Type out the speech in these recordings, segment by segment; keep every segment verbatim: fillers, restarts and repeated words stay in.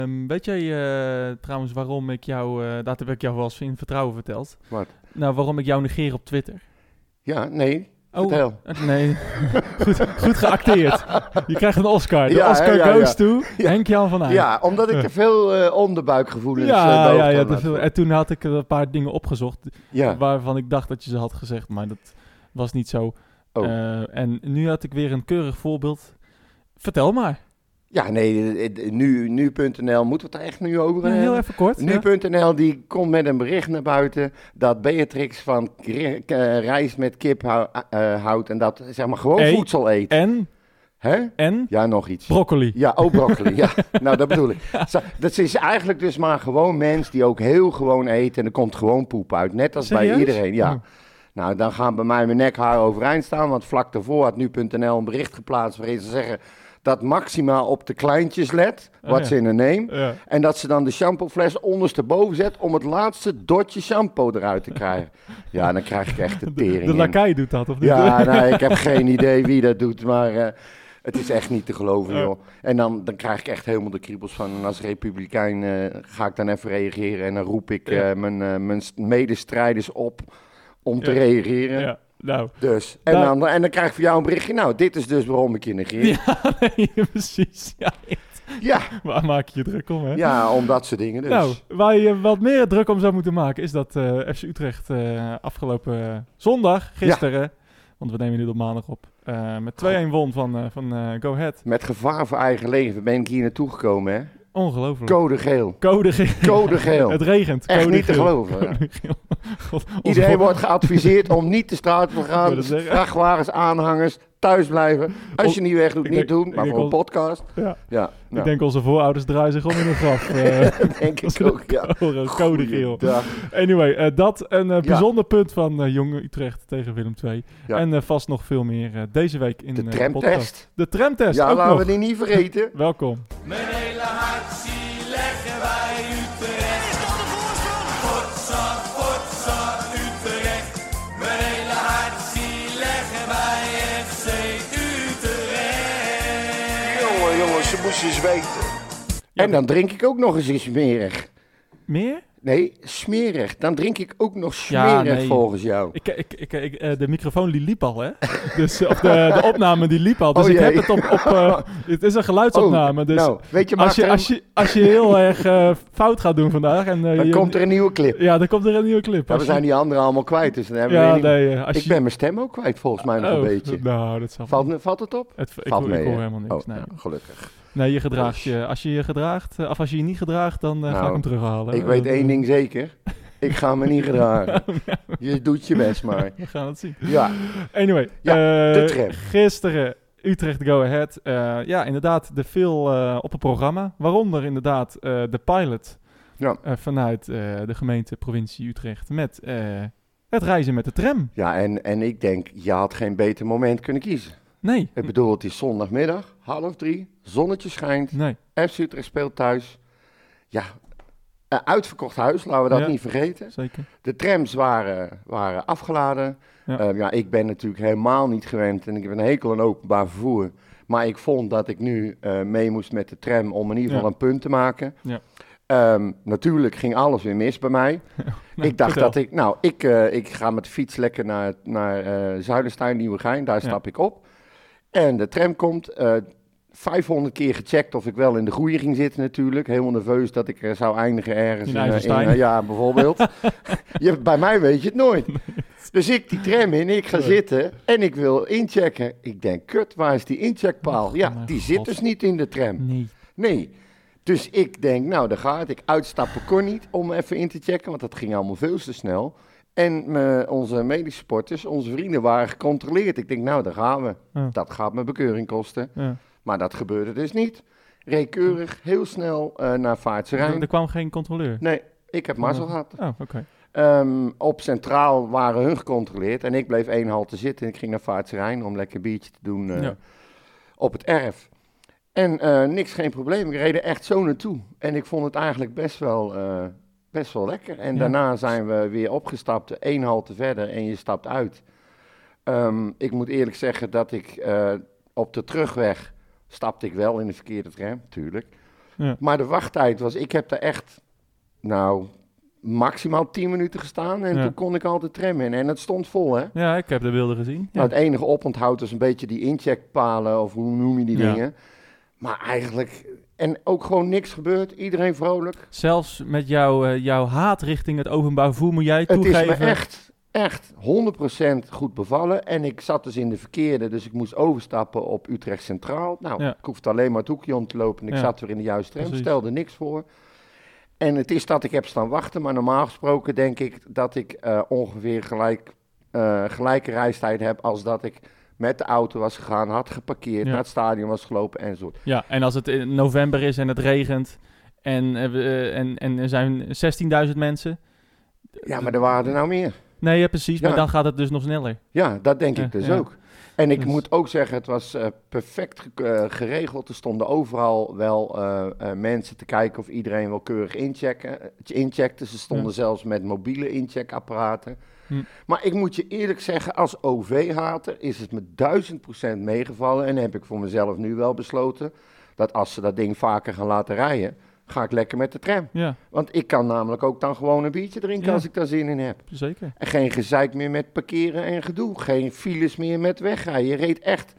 Um, weet jij uh, trouwens waarom ik jou, uh, dat heb ik jou wel eens in vertrouwen verteld. Wat? Nou, waarom ik jou negeer op Twitter. Ja, nee. Oh, vertel. Uh, nee, goed, goed geacteerd. Je krijgt een Oscar. De ja, Oscar ja, goes ja. to ja. Henk-Jan van Eyck. Ja, omdat ik te veel uh, onderbuikgevoelens ja, uh, ja, ja, te veel. En toen had ik een paar dingen opgezocht ja. waarvan ik dacht dat je ze had gezegd, maar dat was niet zo. Oh. Uh, en nu had ik weer een keurig voorbeeld. Vertel maar. Ja, nee, nu, nu punt n l moeten we het er echt nu over hebben. Ja, heel even kort. Nu punt n l ja. die komt met een bericht naar buiten dat Beatrix van k- k- rijst met kip hou, uh, houdt en dat zeg maar gewoon e- voedsel eet. En? Hè? En? Ja, nog iets. Broccoli. Ja, ook broccoli. ja, nou dat bedoel ik. Dat is eigenlijk dus maar gewoon mens die ook heel gewoon eet en er komt gewoon poep uit. Net als Serieus? bij iedereen, ja. Oh. Nou, dan gaan bij mij mijn nekhaar overeind staan, want vlak daarvoor had nu punt n l een bericht geplaatst waarin ze zeggen dat Maxima op de kleintjes let, wat oh, ze ja. in een neem. Ja. En dat ze dan de shampoofles ondersteboven zet om het laatste dotje shampoo eruit te krijgen. Ja, dan krijg ik echt de tering. De, de lakai doet dat, of niet? Ja, nee, ik heb geen idee wie dat doet, maar uh, het is echt niet te geloven, joh. En dan, dan krijg ik echt helemaal de kriebels van. En als republikein uh, ga ik dan even reageren en dan roep ik uh, ja. mijn, uh, mijn medestrijders op om te ja. reageren. Ja. Nou, dus, en, nou, dan, en dan krijg ik voor jou een berichtje. Nou, dit is dus waarom ik je negeer. Ja, nee, precies. Ja, ja. Waar maak je je druk om, hè? Ja, om dat soort dingen dus. Nou, waar je wat meer druk om zou moeten maken... is dat uh, F C Utrecht uh, afgelopen uh, zondag, gisteren... Ja. want we nemen dit op maandag op... Uh, met twee-een won van, uh, van uh, Go Ahead. Met gevaar voor eigen leven ben ik hier naartoe gekomen, hè? Ongelooflijk. Code geel. Code geel. Code geel. Het regent. Echt Code niet geel. te geloven. Code geel. God, Iedereen vol- wordt geadviseerd om niet de straat op te gaan. Vrachtwagens, aanhangers, thuis blijven. Als je niet weg doet, ik niet denk, doen. Maar voor on- een podcast. Ja. Ja, ik nou. denk onze voorouders draaien zich om in een graf. Uh, denk ik ook, ja. Code geel. Anyway, uh, dat een uh, bijzonder ja. punt van uh, Jong Utrecht tegen Willem twee. Ja. En uh, vast nog veel meer uh, deze week in de uh, tramtest. De tramtest. Ja, ook laten nog. we die niet vergeten. Welkom. Mijn hele hart zie leggen wij Utrecht. Is dat de voorsprong? Potsa, potsa, Utrecht. Mijn hele hart zie leggen wij F C Utrecht. Jongen, jongens, ze moesten eens weten. Ja, en dan drink ik ook nog eens iets smerig. Meer? Nee, smerig. Dan drink ik ook nog smerig ja, nee. volgens jou. Ik, ik, ik, ik, uh, de microfoon die liep al, hè? Dus, of de, de opname die liep al. Dus oh, ik heb het op... op uh, het is een geluidsopname. Oh, dus nou, weet je, als, je, als, je, als je heel erg uh, fout gaat doen vandaag... En, uh, dan je, komt er een nieuwe clip. Ja, dan komt er een nieuwe clip. Ja, we zijn die anderen allemaal kwijt. Dus dan hebben ja, we niet... nee, als ik je... ben mijn stem ook kwijt, volgens mij nog oh, een beetje. Nou, dat zal valt, valt het op? Het, ik, valt ik, mee, ik hoor helemaal niks. Oh, nee. ja, gelukkig. Nee, je gedraagt je. Als je je gedraagt, of als je je niet gedraagt, dan uh, nou, ga ik hem terughalen. Ik weet één ding zeker. Ik ga me niet gedragen. Je doet je best maar. We gaan het zien. Ja. Anyway. Ja, uh, de tram. Gisteren Utrecht Go Ahead. Uh, ja, inderdaad, er veel uh, op het programma. Waaronder inderdaad uh, de pilot ja. uh, vanuit uh, de gemeente provincie Utrecht met uh, het reizen met de tram. Ja, en, en ik denk, je had geen beter moment kunnen kiezen. Nee. Ik bedoel, het is zondagmiddag, half drie, zonnetje schijnt. Nee. F C Utrecht speelt thuis. Ja, Uh, uitverkocht huis, laten we dat ja, niet vergeten. Zeker. De trams waren, waren afgeladen. Ja. Uh, ja, ik ben natuurlijk helemaal niet gewend en ik heb een hekel aan openbaar vervoer. Maar ik vond dat ik nu uh, mee moest met de tram om in ieder geval ja. een punt te maken. Ja. Um, natuurlijk ging alles weer mis bij mij. nou, ik dacht vertel. dat ik, nou, ik, uh, ik ga met de fiets lekker naar, naar uh, Zuiderstein, Nieuwegein, daar ja. stap ik op. En de tram komt... Uh, vijfhonderd keer gecheckt of ik wel in de goede ging zitten natuurlijk. Helemaal nerveus dat ik uh, zou eindigen ergens. In, in, in uh, ja, bijvoorbeeld. je, bij mij weet je het nooit. Dus ik die tram in, ik ga nee. zitten en ik wil inchecken. Ik denk, kut, waar is die incheckpaal? Ja, die God. zit dus niet in de tram. Nee. Nee. Dus ik denk, nou, daar gaat ik. Uitstappen kon niet om even in te checken, want dat ging allemaal veel te snel. En me, onze medische sporters, onze vrienden waren gecontroleerd. Ik denk, nou, daar gaan we. Ja. Dat gaat me bekeuring kosten. Ja. Maar dat gebeurde dus niet. Reed keurig, heel snel uh, naar Vaartse Rijn. Er, er kwam geen controleur? Nee, ik heb mazzel gehad. Oh, oké. Okay. Um, op Centraal waren hun gecontroleerd en ik bleef één halte zitten. En ik ging naar Vaartse Rijn om lekker biertje te doen uh, ja. op het erf. En uh, niks, geen probleem. Ik reed er echt zo naartoe. En ik vond het eigenlijk best wel, uh, best wel lekker. En ja. daarna zijn we weer opgestapt, één halte verder en je stapt uit. Um, ik moet eerlijk zeggen dat ik uh, op de terugweg... stapte ik wel in de verkeerde tram, natuurlijk. Ja. Maar de wachttijd was, ik heb daar echt, nou, maximaal tien minuten gestaan. En Ja. toen kon ik al de tram in. En het stond vol, hè. Ja, ik heb de beelden gezien. Ja. Nou, het enige oponthoud was een beetje die incheckpalen, of hoe noem je die Ja. dingen. Maar eigenlijk, en ook gewoon niks gebeurd. Iedereen vrolijk. Zelfs met jouw, eh, jouw haat richting het openbaar vervoer moet jij Het toegeven. is me echt, echt honderd procent goed bevallen. En ik zat dus in de verkeerde, dus ik moest overstappen op Utrecht Centraal. Nou, Ja. ik hoefde alleen maar het hoekje om te lopen en ik Ja. zat weer in de juiste tram, Precies. stelde niks voor. En het is dat ik heb staan wachten, maar normaal gesproken denk ik dat ik eh, ongeveer gelijk, eh, gelijke reistijd heb als dat ik met de auto was gegaan, had geparkeerd, Ja. naar het stadion was gelopen enzovoort. Ja, en als het in november is en het regent en, eh, we- eh, en, en er zijn zestienduizend mensen. Ja, maar er waren er nou meer. Nee, ja, precies. Ja. Maar dan gaat het dus nog sneller. Ja, dat denk Ja, ik dus ja. ook. En ik Dus- moet ook zeggen, het was eh, perfect ge- eh, geregeld. Er stonden overal wel eh, eh, mensen te kijken of iedereen wel keurig inchecken, eh, incheckte. Ze stonden Ja. zelfs met mobiele incheckapparaten. Hm. Maar ik moet je eerlijk zeggen, als O V-hater is het me duizend procent meegevallen. En heb ik voor mezelf nu wel besloten dat als ze dat ding vaker gaan laten rijden, ga ik lekker met de tram. Ja, Want ik kan namelijk ook dan gewoon een biertje drinken Ja. als ik daar zin in heb. zeker. En geen gezeik meer met parkeren en gedoe. Geen files meer met wegrijden. Je reed echt,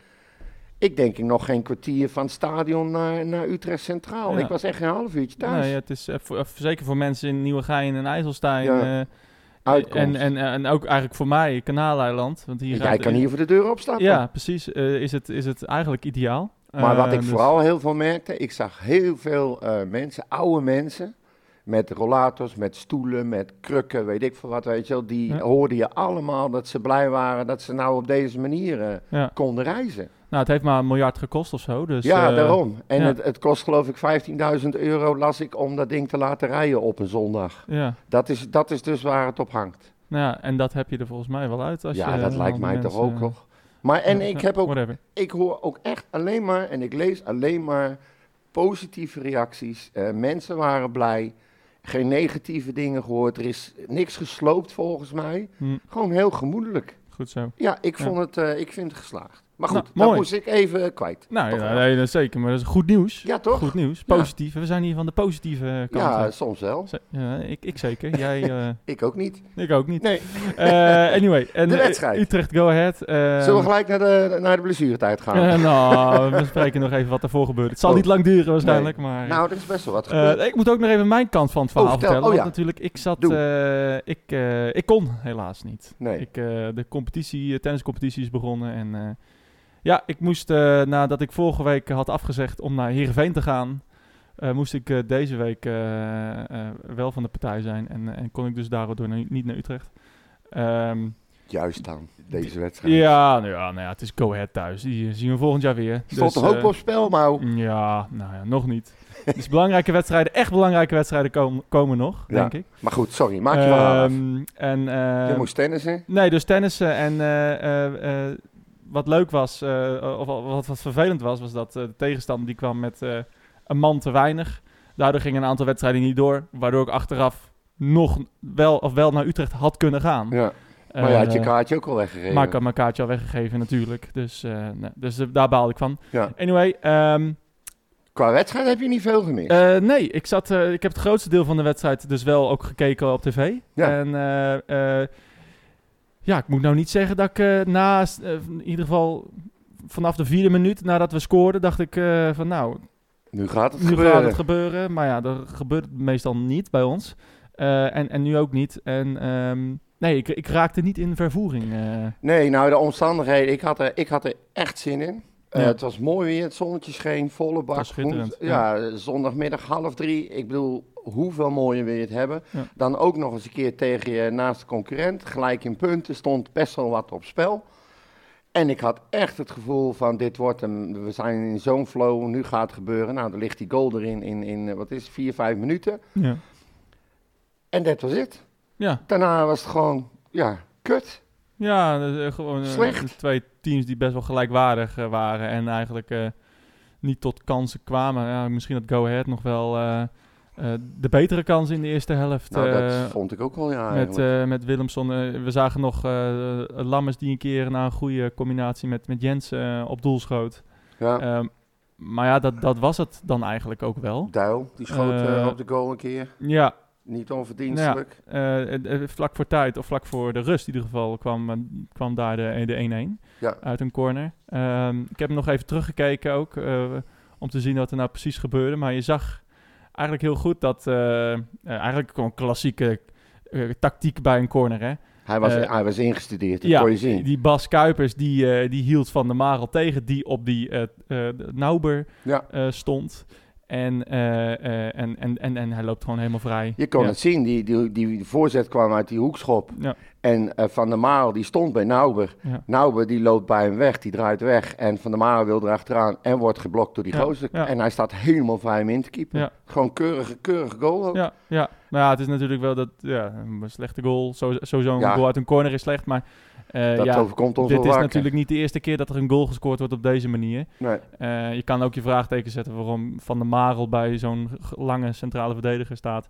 ik denk ik nog geen kwartier van het stadion naar, naar Utrecht Centraal. Ja. Ik was echt een half uurtje thuis. Nee, het is eh, voor, eh, zeker voor mensen in Nieuwegein en IJsselstein. Ja, eh, Uitkomst. en, en, en ook eigenlijk voor mij, Kanaaleiland. Want hier Jij gaat- kan hier voor de deur opstappen. Ja, precies. eh, is, het, is het eigenlijk ideaal. Maar wat Eh, ik dus- vooral heel veel merkte, ik zag heel veel eh, mensen, oude mensen, met rollators, met stoelen, met krukken, weet ik veel wat, weet je wel. Die Ja. hoorde je allemaal dat ze blij waren dat ze nou op deze manier eh, Ja. konden reizen. Nou, het heeft maar een miljard gekost of zo. Dus, ja, eh, daarom. En ja. Het, het kost geloof ik vijftienduizend euro, las ik, om dat ding te laten rijden op een zondag. Ja. Dat is, dat is dus waar het op hangt. Nou ja, en dat heb je er volgens mij wel uit. Als Ja, je, dat eh, lijkt al mij die toch mensen, ook nog. Maar en ja, ik ja, heb ook, whatever. ik hoor ook echt alleen maar, en ik lees alleen maar positieve reacties. Eh, mensen waren blij. Geen negatieve dingen gehoord. Er is niks gesloopt volgens mij. Hm, Gewoon heel gemoedelijk. goed zo. Ja, ik, Ja. vond Het, eh, ik vind het geslaagd. Maar goed, Nou, dat mooi. moest ik even kwijt. Nou Toch ja, wel. nee, dat zeker. Maar dat is goed nieuws. Ja, toch? Goed nieuws. Ja. Positief. We zijn hier van de positieve kant. Ja, hè. soms wel. Z- ja, ik, ik zeker. Jij, eh, Ik ook niet. ik ook niet. Nee. Eh, anyway. En, De eh, wedstrijd. Utrecht, go ahead. Eh, Zullen we gelijk naar de, naar de blessuretijd gaan? eh, nou, we spreken nog even wat ervoor gebeurt. Het zal Oh. niet lang duren waarschijnlijk, maar... Nou, er is best wel wat Eh, gebeurd. ik moet ook nog even mijn kant van het verhaal Oh, vertel. vertellen. Oh, Want ja. natuurlijk, ik zat... Doe. eh, ik, eh, ik kon helaas niet. Nee. Ik, eh, de competitie, de tenniscompetitie is begonnen. En eh, ja, ik moest, eh, nadat ik vorige week had afgezegd om naar Heerenveen te gaan... eh, moest ik eh, deze week eh, eh, wel van de partij zijn. En, en kon ik dus daardoor naar- niet naar Utrecht. Ehm, Juist dan, deze wedstrijd. ja, nou ja, nou ja, het is Go Ahead thuis. Die zien we volgend jaar weer. Stond Dus, er ook eh, op spel, maar... Ja, nou ja, nog niet. Dus belangrijke wedstrijden, echt belangrijke wedstrijden komen, komen nog, Ja. denk ik. Maar goed, sorry, maak je verhaal af. Ehm, en, eh, Je moest tennissen. Nee, dus tennissen. En eh, eh, eh, wat leuk was, eh, of wat, wat vervelend was, was dat eh, de tegenstander die kwam met eh, een man te weinig. Daardoor gingen een aantal wedstrijden niet door, waardoor ik achteraf nog wel of wel naar Utrecht had kunnen gaan. Ja. Maar je had je Eh, kaartje ook al weggegeven. Maar ik had mijn kaartje al weggegeven natuurlijk. Dus, eh, nee, dus eh, daar baalde ik van. Ja. Anyway, ehm, Qua wedstrijd heb je niet veel gemist. eh, nee, ik, zat, eh, ik heb het grootste deel van de wedstrijd dus wel ook gekeken op tv. Ja. En eh, eh, ja, ik moet nou niet zeggen dat ik eh, naast, eh, in ieder geval vanaf de vierde minuut nadat we scoorden, dacht ik eh, van nou, nu gaat het nu gebeuren. gaat het gebeuren. Maar ja, dat gebeurt meestal niet bij ons. Eh, en, en nu ook niet. En ehm, nee, ik, ik raakte niet in vervoering. eh. Nee, nou de omstandigheden, ik had er, ik had er echt zin in. Eh, Ja. Het was mooi weer, het zonnetje scheen, volle bak. was schitterend, Woens- ja, zondagmiddag half drie. Ik bedoel, hoeveel mooier wil je het hebben? Ja. Dan ook nog eens een keer tegen je naaste concurrent. Gelijk in punten, stond best wel wat op spel. En ik had echt het gevoel van, dit wordt een, we zijn in zo'n flow, nu gaat het gebeuren. Nou, dan ligt die goal erin in, in eh, wat is het, vier, vijf minuten. Ja. En dat was het. Ja. Daarna was het gewoon, ja, kut. Ja, dus, eh, gewoon eh, Slecht. twee teams die best wel gelijkwaardig eh, waren en eigenlijk eh, niet tot kansen kwamen. Ja, misschien dat Go Ahead nog wel eh, eh, de betere kans in de eerste helft. Nou, eh, dat vond ik ook wel, ja. met, eigenlijk. eh, met Willemson. Eh, we zagen nog eh Lammers die een keer na een goede combinatie met, met Jens eh, op doel schoot. ja. Ehm, maar ja, dat, dat was het dan eigenlijk ook wel. Duil, die schoot uh, Uh, op de goal een keer. Ja, Niet onverdienstelijk. nou ja, uh, uh, vlak voor tijd, of vlak voor de rust in ieder geval, kwam, uh, kwam daar de, de één-één Ja. uit een corner. Um, ik heb hem nog even teruggekeken ook, uh, om te zien wat er nou precies gebeurde. Maar je zag eigenlijk heel goed dat, uh, uh, eigenlijk gewoon klassieke uh, tactiek bij een corner, hè. Hij was, Uh, hij was ingestudeerd, dat ja, kon je zien. die Bas Kuipers, die, uh, die hield Van der Marel tegen, die op die uh, uh, Nauber Ja. uh, stond. En, uh, uh, en, en, en, en hij loopt gewoon helemaal vrij. Je kon ja. het zien, die, die, die voorzet kwam uit die hoekschop. Ja. En uh, Van der Marel, die stond bij Nauber. Ja. Nauber, die loopt bij hem weg, die draait weg. En Van der Marel wil erachteraan en wordt geblokt door die Ja, gozer. ja. En hij staat helemaal vrij om in te keepen. Ja. Gewoon keurige, keurige goal ook. Ja, ja. Nou ja, het is natuurlijk wel dat, ja, een slechte goal. Zo, sowieso een Ja. goal uit een corner is slecht, maar uh, Dat ja, overkomt ons dit wel is vaker. natuurlijk niet de eerste keer dat er een goal gescoord wordt op deze manier. Nee. Uh, je kan ook je vraagteken zetten waarom Van der Marel bij zo'n g- lange centrale verdediger staat.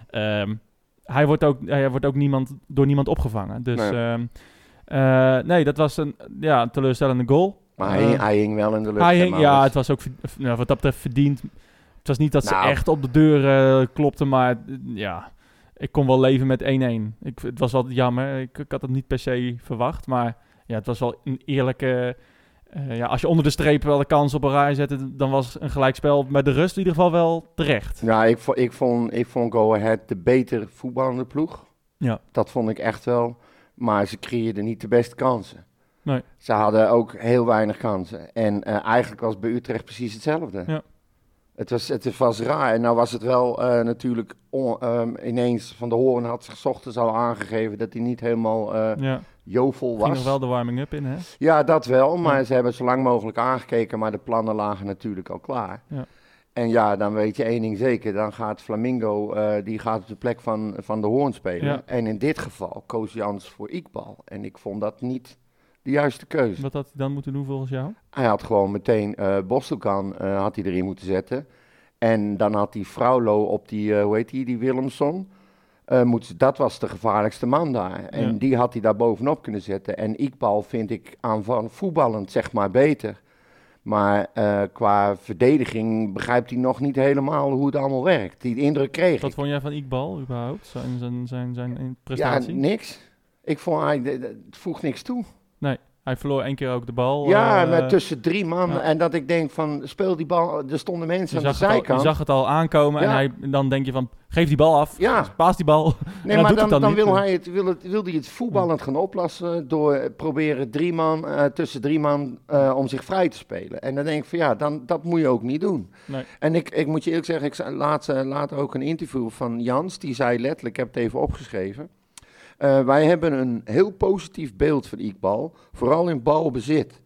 Um, hij wordt ook, hij wordt ook niemand, door niemand opgevangen. Dus Nee. nee, um, uh, nee dat was een, ja, een teleurstellende goal. Maar hij, Uh, hij hing wel in de lucht. hij hè, hing, Maurits. ja, het was ook, ver- nou, wat dat betreft verdiend. Het was niet dat ze Nou. echt op de deur uh, klopten, maar uh, ja, ik kon wel leven met één-één. Ik, het was wel jammer, ik, ik had het niet per se verwacht, maar ja, het was wel een eerlijke... Uh, ja, als je onder de streep wel de kans op een rij zette, dan was een gelijkspel met de rust in ieder geval wel terecht. Ja, ik, vo- ik, vond, ik vond Go Ahead de betere voetballende ploeg. Ja. Dat vond ik echt wel. Maar ze creëerden niet de beste kansen. Nee. Ze hadden ook heel weinig kansen. En uh, eigenlijk was het bij Utrecht precies hetzelfde. Ja. Het, was, het was raar. En nou was het wel uh, natuurlijk on, um, ineens Van de Hoorn had zich 's ochtends al aangegeven dat hij niet helemaal uh, Ja. jovel Ging nog was. wel de warming-up in, hè? Ja, dat wel. Maar Ja. ze hebben zo lang mogelijk aangekeken. Maar de plannen lagen natuurlijk al klaar. Ja. En ja, dan weet je één ding zeker. Dan gaat Flamingo, uh, die gaat op de plek van, van de Hoorn spelen. Ja. En in dit geval koos Jans voor Iqbal. En ik vond dat niet de juiste keuze. Wat had hij dan moeten doen volgens jou? Hij had gewoon meteen uh, Bostelkan uh, had hij erin moeten zetten. En dan had hij Fraulo op die, uh, hoe heet die, die Willemson. Uh, moet, dat was de gevaarlijkste man daar. En Ja. die had hij daar bovenop kunnen zetten. En Iqbal vind ik aanvallend voetballend zeg maar beter. Maar uh, qua verdediging begrijpt hij nog niet helemaal hoe het allemaal werkt. Die indruk kreeg Wat ik. vond jij van Iqbal überhaupt? Zijn, zijn, zijn, zijn Ja, prestatie? niks. Ik vond hij, de- de- het voegt niks toe. Nee, hij verloor één keer ook de bal. Ja, uh, met tussen drie man. ja. En dat ik denk van, speel die bal. Er stonden mensen je aan de zag, het al, zijkant. je zag het al aankomen Ja. en hij, dan denk je van, geef die bal af, Ja. paas die bal. Nee, dat maar doet dan, het dan, dan wil, niet. hij het, wil, het, wil hij het voetballend gaan oplossen door eh, proberen drie man, uh, tussen drie man uh, om zich vrij te spelen. En dan denk ik van ja, dan, dat moet je ook niet doen. Nee. En ik, ik moet je eerlijk zeggen, ik zei laatst, uh, later ook een interview van Jans, die zei letterlijk, ik heb het even opgeschreven. Uh, wij hebben een heel positief beeld van Iqbal, vooral in balbezit.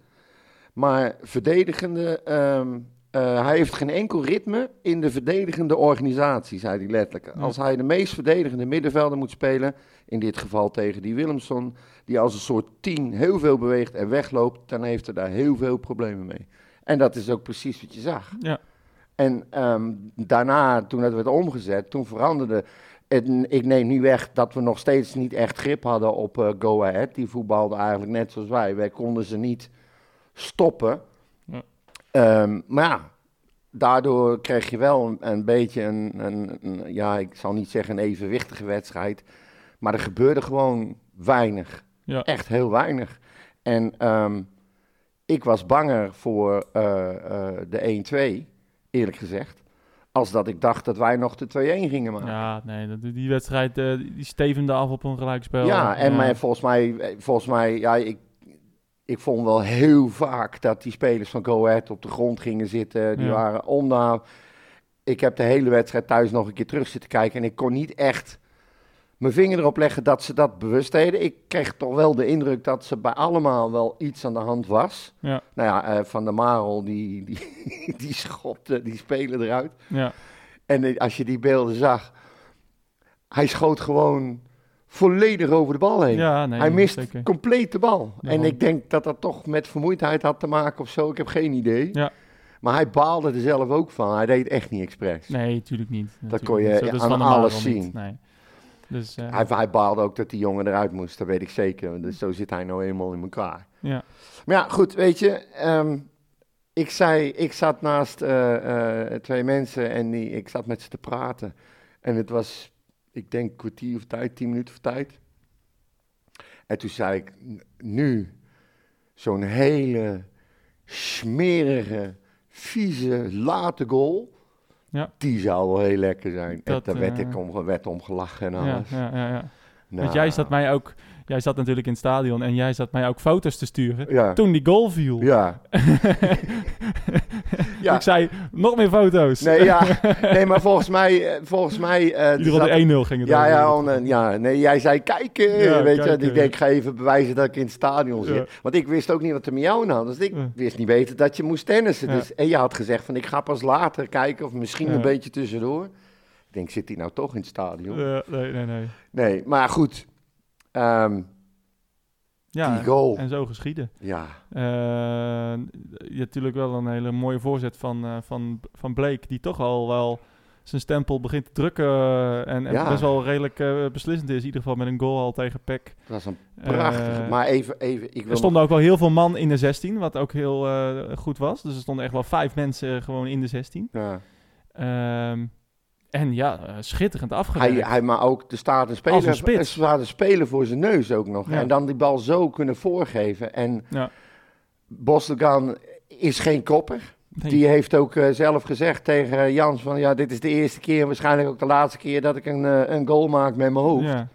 Maar verdedigende, um, uh, hij heeft geen enkel ritme in de verdedigende organisatie, zei hij letterlijk. Ja. Als hij de meest verdedigende middenvelder moet spelen, in dit geval tegen die Willemson, die als een soort tien heel veel beweegt en wegloopt, dan heeft hij daar heel veel problemen mee. En dat is ook precies wat je zag. Ja. En um, daarna, toen het werd omgezet, toen veranderde... En ik neem niet weg dat we nog steeds niet echt grip hadden op uh, Go Ahead. Die voetbalden eigenlijk net zoals wij. Wij konden ze niet stoppen. Ja. Um, maar ja, daardoor kreeg je wel een, een beetje een, een, een... Ja, ik zal niet zeggen een evenwichtige wedstrijd. Maar er gebeurde gewoon weinig. Ja. Echt heel weinig. En um, ik was banger voor uh, uh, de één-twee, eerlijk gezegd. Als dat ik dacht dat wij nog de twee-één gingen maken. Ja, nee, dat, die wedstrijd uh, die stevende af op een gelijkspel. Ja, en Ja. Maar volgens mij, volgens mij ja, ik, ik vond wel heel vaak dat die spelers van Go Ahead op de grond gingen zitten. Die Ja. waren onder. Ik heb de hele wedstrijd thuis nog een keer terug zitten kijken en ik kon niet echt mijn vinger erop leggen dat ze dat bewust deden. Ik kreeg toch wel de indruk dat ze bij allemaal wel iets aan de hand was. Ja. Nou ja, uh, Van der Marel, die, die, die schopte die speler eruit. Ja. En uh, als je die beelden zag, hij schoot gewoon volledig over de bal heen. Ja, nee, hij mist zeker. compleet de bal. Ja, en man. ik denk dat dat toch met vermoeidheid had te maken of zo. Ik heb geen idee. Ja. Maar hij baalde er zelf ook van. Hij deed echt niet expres. Nee, natuurlijk niet. Natuurlijk kon je niet. Zo, dat is aan Van der alles Marel niet. zien. Nee. Dus, uh, Hij, hij baalde ook dat die jongen eruit moest. Dat weet ik zeker. Dus zo zit hij nou eenmaal in elkaar. ja. Maar ja, goed, weet je. Um, ik zei, ik zat naast uh, uh, twee mensen en die, ik zat met ze te praten. En het was, ik denk, een kwartier of tijd, tien minuten of tijd. En toen zei ik, nu, zo'n hele smerige, vieze, late goal, Ja. die zou wel heel lekker zijn. Dat, en daar werd uh, ik om, werd om gelachen en Ja, alles. ja, ja, ja. Nou, Want jij zat mij ook, jij zat natuurlijk in het stadion en jij zat mij ook foto's te sturen ja. toen die goal viel. Ja. ja. Ik zei, nog meer foto's. Nee, ja. nee maar volgens mij... Volgens mij uh, In ieder geval de één nul ging het ja, over. ja, on, uh, ja, nee, jij zei kijken, Ja, weet je. kijken, Ik denk, ik ga even bewijzen dat ik in het stadion zit. Ja. Want ik wist ook niet wat er met jou nou. Dus ik Ja. wist niet weten dat je moest tennissen. Ja. Dus, en je had gezegd van, ik ga pas later kijken of misschien Ja. een beetje tussendoor. Ik denk, zit hij nou toch in het stadion? Uh, nee, nee, nee. Nee, maar goed. Um, Ja, die goal. en zo geschieden. Ja. Uh, je hebt natuurlijk wel een hele mooie voorzet van, uh, van, van Blake, die toch al wel zijn stempel begint te drukken uh, en, en Ja. best wel redelijk uh, beslissend is. In ieder geval met een goal al tegen P E C. Dat was een prachtige. Uh, maar even, even. Ik wil er stonden ook wel heel veel man in de zestien, wat ook heel uh, goed was. Dus er stonden echt wel vijf mensen gewoon in de zestien. Ja. Um, en ja, uh, schitterend afgewerkt. Hij, hij maar ook, er staat een speler, Als een spits. er staat een speler voor zijn neus ook nog. Ja. En dan die bal zo kunnen voorgeven. En Ja. Bostelgan is geen kopper. Nee. Die heeft ook uh, zelf gezegd tegen Jans van, ja, dit is de eerste keer, waarschijnlijk ook de laatste keer dat ik een, uh, een goal maak met mijn hoofd. Ja.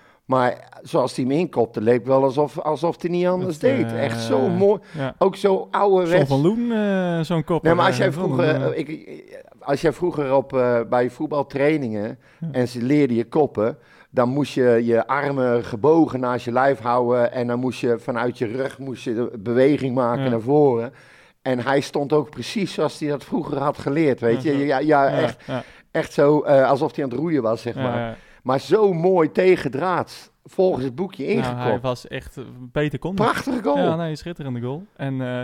Maar zoals hij hem inkopte, leek wel alsof, alsof hij niet anders Dat, deed. uh, Echt zo mooi. Ja. Ook zo ouderwets. John van Loen, uh, zo'n kop. Nee, maar als jij uh, vroeger, van, uh, ik, als jij vroeger op, uh, bij voetbaltrainingen Ja. en ze leerden je koppen, dan moest je je armen gebogen naast je lijf houden en dan moest je vanuit je rug moest je de beweging maken Ja. naar voren. En hij stond ook precies zoals hij dat vroeger had geleerd, weet je. Ja, Ja, ja, ja, echt, ja, echt zo uh, alsof hij aan het roeien was, zeg ja, maar. ja. Maar zo mooi tegendraads, volgens het boekje Nou, ingekopt. hij was echt uh, beter kon. Prachtige goal. Ja, nee, schitterende goal. En uh,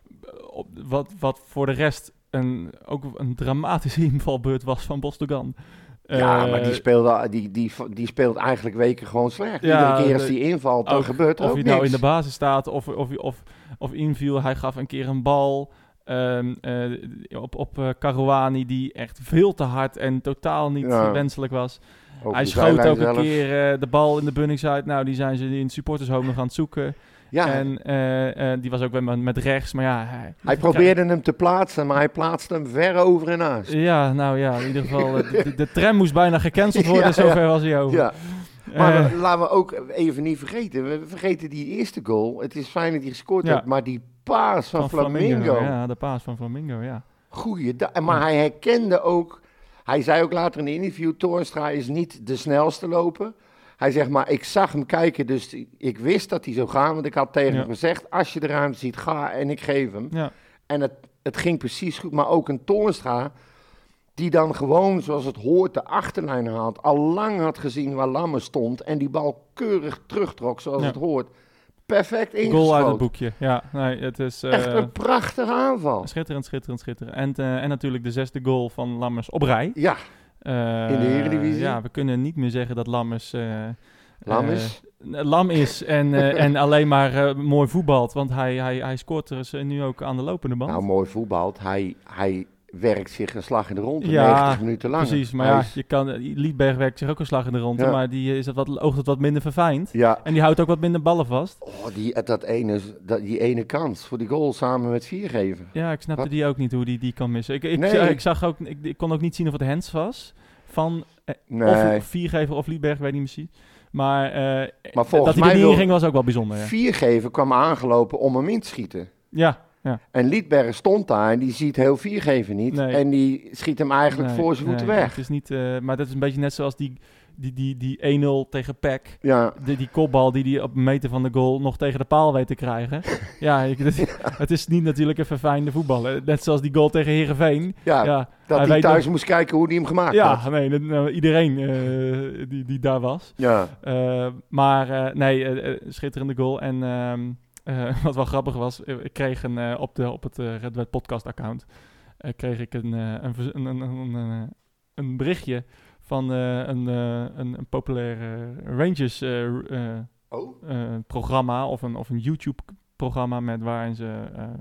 op, wat, wat voor de rest een, ook een dramatische invalbeurt was van Bostelgan. Ja, Uh, maar die, speelde, die, die, die speelt eigenlijk weken gewoon slecht. Ja, Iedere keer als de- die invalt, dan ook, gebeurt er of ook hij niks. nou in de basis staat of, of, of, of inviel. Hij gaf een keer een bal um, uh, op, op uh, Caruani die echt veel te hard en totaal niet Ja. wenselijk was. Over Hij de schoot zijlijn ook een zelf. keer uh, de bal in de Bunnings uit. Nou, die zijn ze in het supportershome nog aan het zoeken. Ja, En uh, uh, die was ook weer met, met rechts, maar ja... Hij, hij probeerde hem te plaatsen, maar hij plaatste hem ver over en naast. Ja, nou ja, in ieder geval... uh, de, de tram moest bijna gecanceld worden, Ja, zover ja. was hij over. Ja. Maar Uh, we- laten we ook even niet vergeten, we vergeten die eerste goal. Het is fijn dat hij gescoord Ja. heeft, maar die paas van, Flamingo. Ja, de paas van Flamingo, ja. Goeie da- Maar Ja. hij herkende ook, hij zei ook later in een interview, Toornstra is niet de snelste loper. Hij zegt, maar ik zag hem kijken, dus ik wist dat hij zou gaan. Want ik had tegen Ja. hem gezegd, als je de ruimte ziet, ga en ik geef hem. Ja, En het, het ging precies goed. Maar ook een Toornstra, die dan gewoon, zoals het hoort, de achterlijn haalt. Al lang had gezien waar Lammers stond. En die bal keurig terugtrok, zoals Ja. het hoort. Perfect ingeschoten. goal uit het boekje. Ja, nee, het is... Uh, Echt een prachtige aanval. schitterend, schitterend, schitterend. En, uh, en natuurlijk de zesde goal van Lammers op rij. Ja, Uh, In de Eredivisie? Ja, we kunnen niet meer zeggen dat Lammers... Uh, Lammers? uh, lam is en, uh, en alleen maar uh, mooi voetbalt. Want hij, hij, hij scoort er dus, uh, nu ook aan de lopende band. Nou, mooi voetbald. Hij, hij werkt zich een slag in de ronde, Ja, negentig minuten lang. Precies, maar Hij ja, is- je kan, Liedberg werkt zich ook een slag in de ronde, Ja. maar die is het wat, oogt het wat minder verfijnd. Ja, En die houdt ook wat minder ballen vast. oh, die, dat ene, dat, die ene kans voor die goal samen met Viergever. Ja, ik snapte Wat? die ook niet hoe die die kan missen. Ik, ik, Nee. zag, ik, zag ook, ik, ik kon ook niet zien of het Hens was van eh, Nee. of Viergever of Liedberg, weet niet misschien. Maar, uh, Maar dat volgens hij mij er niet wil in ging was ook wel bijzonder. Ja, Viergever kwam aangelopen om hem in te schieten. ja. ja. En Liedberg stond daar en die ziet heel Viergever niet. Nee. En die schiet hem eigenlijk Nee, voor zijn voeten nee, weg. Het is niet, uh, maar dat is een beetje net zoals die, die, die, die één nul tegen P E C. Ja, Die, die kopbal die hij op een meter van de goal nog tegen de paal weet te krijgen. Ja, ik, het, het is niet natuurlijk een verfijnde voetballer. Net zoals die goal tegen Heerenveen. ja, Ja, dat hij hij weet thuis nog- moest kijken hoe hij hem gemaakt Ja, had. nee, dat- nou, iedereen uh, die, die daar was. Ja, Uh, maar uh, nee, uh, uh, schitterende goal. En um, uh, wat wel grappig was, uh, ik kreeg een, uh, op, de, op het uh, Red Wet podcast account, uh, kreeg ik een, uh, een, verz- een, een, een, een, een berichtje van uh, een, uh, een, een populair uh, Rangers uh, uh, oh, uh, programma of een, of een YouTube programma met waarin ze uh,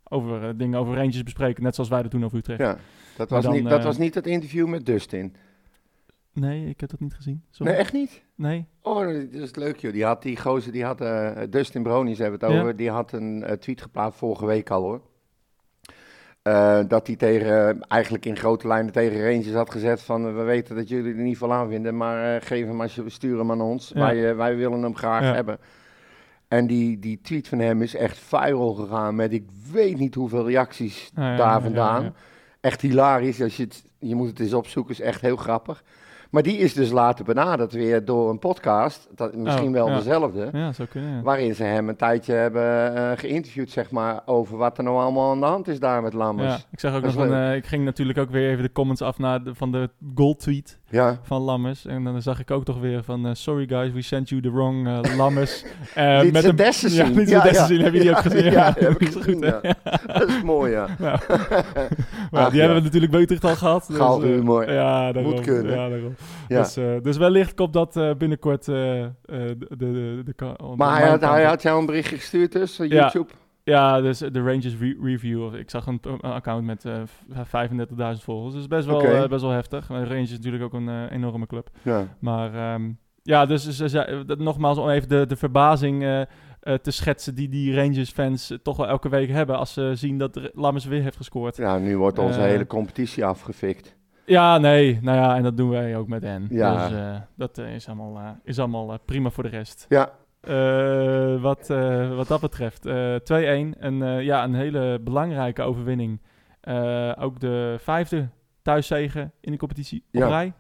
over uh, dingen over Rangers bespreken. Net zoals wij dat toen over Utrecht. Ja, dat Maar was, dan, niet, dat uh, was niet het interview met Dustin. Nee, ik heb dat niet gezien. Sorry. Nee, echt niet? Nee. Oh, dat is leuk joh. Die had die gozer, die had, uh, Dustin Bronies hebben het Ja. over, die had een uh, tweet geplaatst vorige week al hoor. Uh, dat hij tegen, uh, eigenlijk in grote lijnen tegen Rangers had gezet van, uh, we weten dat jullie er niet veel aan vinden, maar uh, geef hem als je stuur hem aan ons. Ja. Wij, uh, wij willen hem graag Ja. hebben. En die, die tweet van hem is echt viral gegaan met ik weet niet hoeveel reacties Ah, ja, daar ja, vandaan. ja, ja. Echt hilarisch, als je, het, je moet het eens opzoeken, is echt heel grappig. Maar die is dus later benaderd weer door een podcast, dat, misschien Oh, wel ja. dezelfde, Ja, zou kunnen, ja. waarin ze hem een tijdje hebben uh, geïnterviewd, zeg maar, over wat er nou allemaal aan de hand is daar met Lammers. Ja, ik zag ook Dat nog is een, leuk. uh, ik ging natuurlijk ook weer even de comments af naar de, van de goal tweet Ja. van Lammers. En dan zag ik ook toch weer van, uh, sorry guys, we sent you the wrong uh, Lammers. Uh, Liet ze een Dessen Ja, zien. liet ze Ja, Dessen ja. zien. Heb je die Ja, ook gezien? ja, dat heb ik is gezien, goed, hè? ja. Dat is mooi, ja. Nou, maar Ach, die ja. hebben we natuurlijk bij Utrecht al gehad. Dus, Gouden uh, humor. Ja, daarom. Moet kunnen. Ja, daarom. Ja. Dus, uh, dus wellicht komt dat uh, binnenkort uh, uh, de, de, de, de, ka- op Maar hij mijn had, kant hij op. had jou een berichtje gestuurd dus, op Ja. YouTube? Ja, dus de Rangers re- Review. Of- Ik zag een, een account met uh, vijfendertigduizend volgers. Dus best wel, Oké. uh, best wel heftig. Maar Rangers is natuurlijk ook een uh, enorme club. Ja. Maar um, ja, dus ze zei- dat- nogmaals om even de, de verbazing uh, uh, te schetsen die die Rangers-fans uh, toch wel elke week hebben als ze zien dat R- Lammers weer heeft gescoord. Ja, nu wordt onze Uh, hele competitie afgefikt. Ja, nee. Nou ja, en dat doen wij ook met hen. Ja. Dus uh, dat uh, is allemaal, uh, is allemaal uh, prima voor de rest. Ja, Uh, wat, uh, wat dat betreft, uh, twee-een. Een, uh, ja, een hele belangrijke overwinning. Uh, ook de vijfde thuiszege in de competitie op Ja. rij.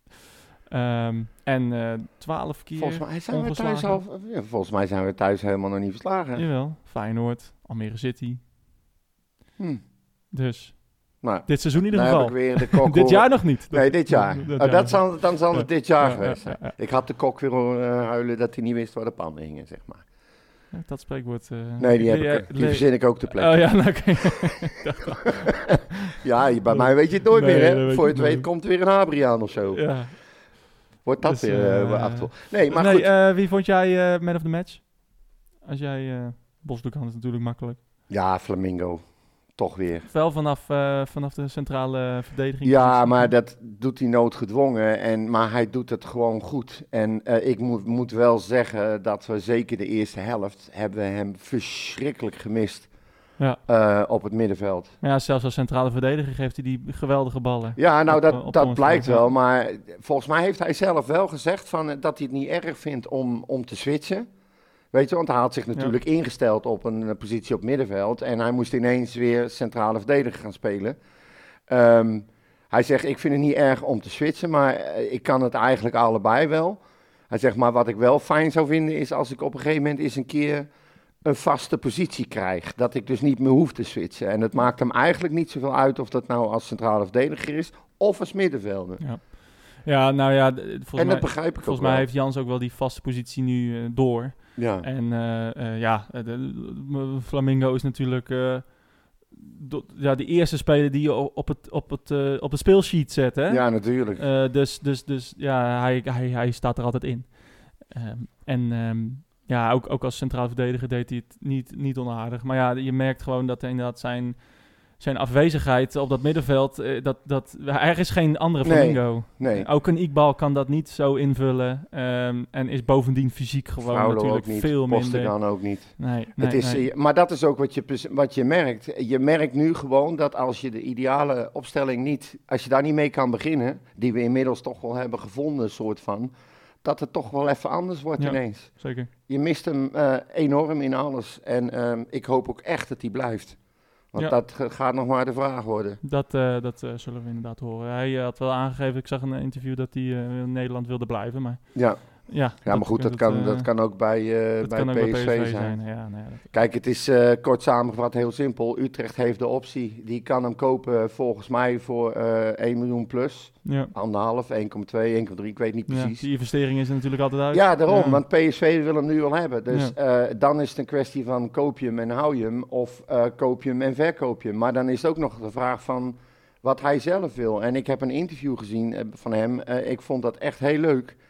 Um, en uh, twaalf keer volgens mij zijn we thuis ongeslagen. al, ja, volgens mij zijn we thuis helemaal nog niet verslagen. Jawel, Feyenoord, Almere City. Hm. Dus Nou, dit seizoen in ieder dan geval. heb ik weer de kok Dit horen- jaar nog niet. Nee, dit jaar. Dat, Oh, jaar dat nog. zal, dan zal het Ja. dit jaar Ja, geweest ja, zijn. ja, ja. Ik had de kok weer horen huilen dat hij niet wist waar de pannen hingen, zeg maar. Ja, dat spreekwoord. Uh, Nee, die, heb le- ik, die le- verzin ik ook te plekken. Oh ja, nou oké. Ja, je- bij mij weet je het nooit Nee, meer, dat hè. weet Voor je ik het weet nooit. komt er weer een Adriaan of zo. ja. Wordt dat Dus, weer eh, uh, weer achtervol. Nee, maar nee, goed. eh, wie vond jij uh, man of the match? Als jij... Uh, Bosdoek is natuurlijk makkelijk. Ja, Flamingo. Toch weer. Wel vanaf, uh, vanaf de centrale verdediging. Ja, maar dat doet hij noodgedwongen. En, maar hij doet het gewoon goed. En uh, ik moet, moet wel zeggen dat we zeker de eerste helft hebben we hem verschrikkelijk gemist. Ja. Uh, op het middenveld. Maar ja, zelfs als centrale verdediger geeft hij die geweldige ballen. Ja, nou Op, dat, uh, op dat ons blijkt veld, wel. ja. Maar volgens mij heeft hij zelf wel gezegd van, uh, dat hij het niet erg vindt om, om te switchen. Weet je, want hij had zich natuurlijk ja. ingesteld op een uh, positie op middenveld. En hij moest ineens weer centrale verdediger gaan spelen. Um, hij zegt, ik vind het niet erg om te switchen, maar uh, ik kan het eigenlijk allebei wel. Hij zegt, maar wat ik wel fijn zou vinden is als ik op een gegeven moment eens een keer een vaste positie krijg. Dat ik dus niet meer hoef te switchen. En het maakt hem eigenlijk niet zoveel uit of dat nou als centrale verdediger is of als middenvelder. Ja. Ja, nou ja, d- volgens en dat mij, begrijp ik ook volgens wel. mij heeft Jans ook wel die vaste positie nu uh, door. Ja. En uh, uh, ja, de, de, Flamingo is natuurlijk uh, do, ja, de eerste speler die je op het, op het, uh, op het speelsheet zet. Hè? Ja, natuurlijk. Uh, dus, dus, dus ja, hij, hij, hij staat er altijd in. Um, en um, ja, ook, ook als centraal verdediger deed hij het niet, niet onaardig. Maar ja, je merkt gewoon dat inderdaad zijn... zijn afwezigheid op dat middenveld, uh, dat, dat, er is geen andere Flamingo. Nee, nee. Uh, ook een Iqbal kan dat niet zo invullen. Um, en is bovendien fysiek gewoon Fraulo natuurlijk ook niet, veel minder. Postegan ook niet. Nee, nee, het is, nee. Maar dat is ook wat je, wat je merkt. Je merkt nu gewoon dat als je de ideale opstelling niet... Als je daar niet mee kan beginnen, die we inmiddels toch wel hebben gevonden, soort van... dat het toch wel even anders wordt ja, ineens. Zeker. Je mist hem uh, enorm in alles. En uh, ik hoop ook echt dat hij blijft. Want ja. dat gaat nog maar de vraag worden. Dat, uh, dat uh, zullen we inderdaad horen. Hij uh, had wel aangegeven, ik zag in een interview dat hij uh, in Nederland wilde blijven. Maar ja, ja, ja dat, maar goed, dat, dat, kan, uh, dat kan ook bij, uh, bij, kan ook P S V, bij P S V zijn. zijn. Ja, nee, dat... Kijk, het is uh, kort samengevat heel simpel. Utrecht heeft de optie. Die kan hem kopen volgens mij voor uh, één miljoen plus. Ja. Anderhalf, één komma twee, één komma drie, ik weet niet precies. Ja, die investering is er natuurlijk altijd uit. Ja, daarom, ja. want P S V wil hem nu al hebben. Dus ja. uh, dan is het een kwestie van koop je hem en hou je hem, of uh, koop je hem en verkoop je hem. Maar dan is het ook nog de vraag van wat hij zelf wil. En ik heb een interview gezien uh, van hem, uh, ik vond dat echt heel leuk.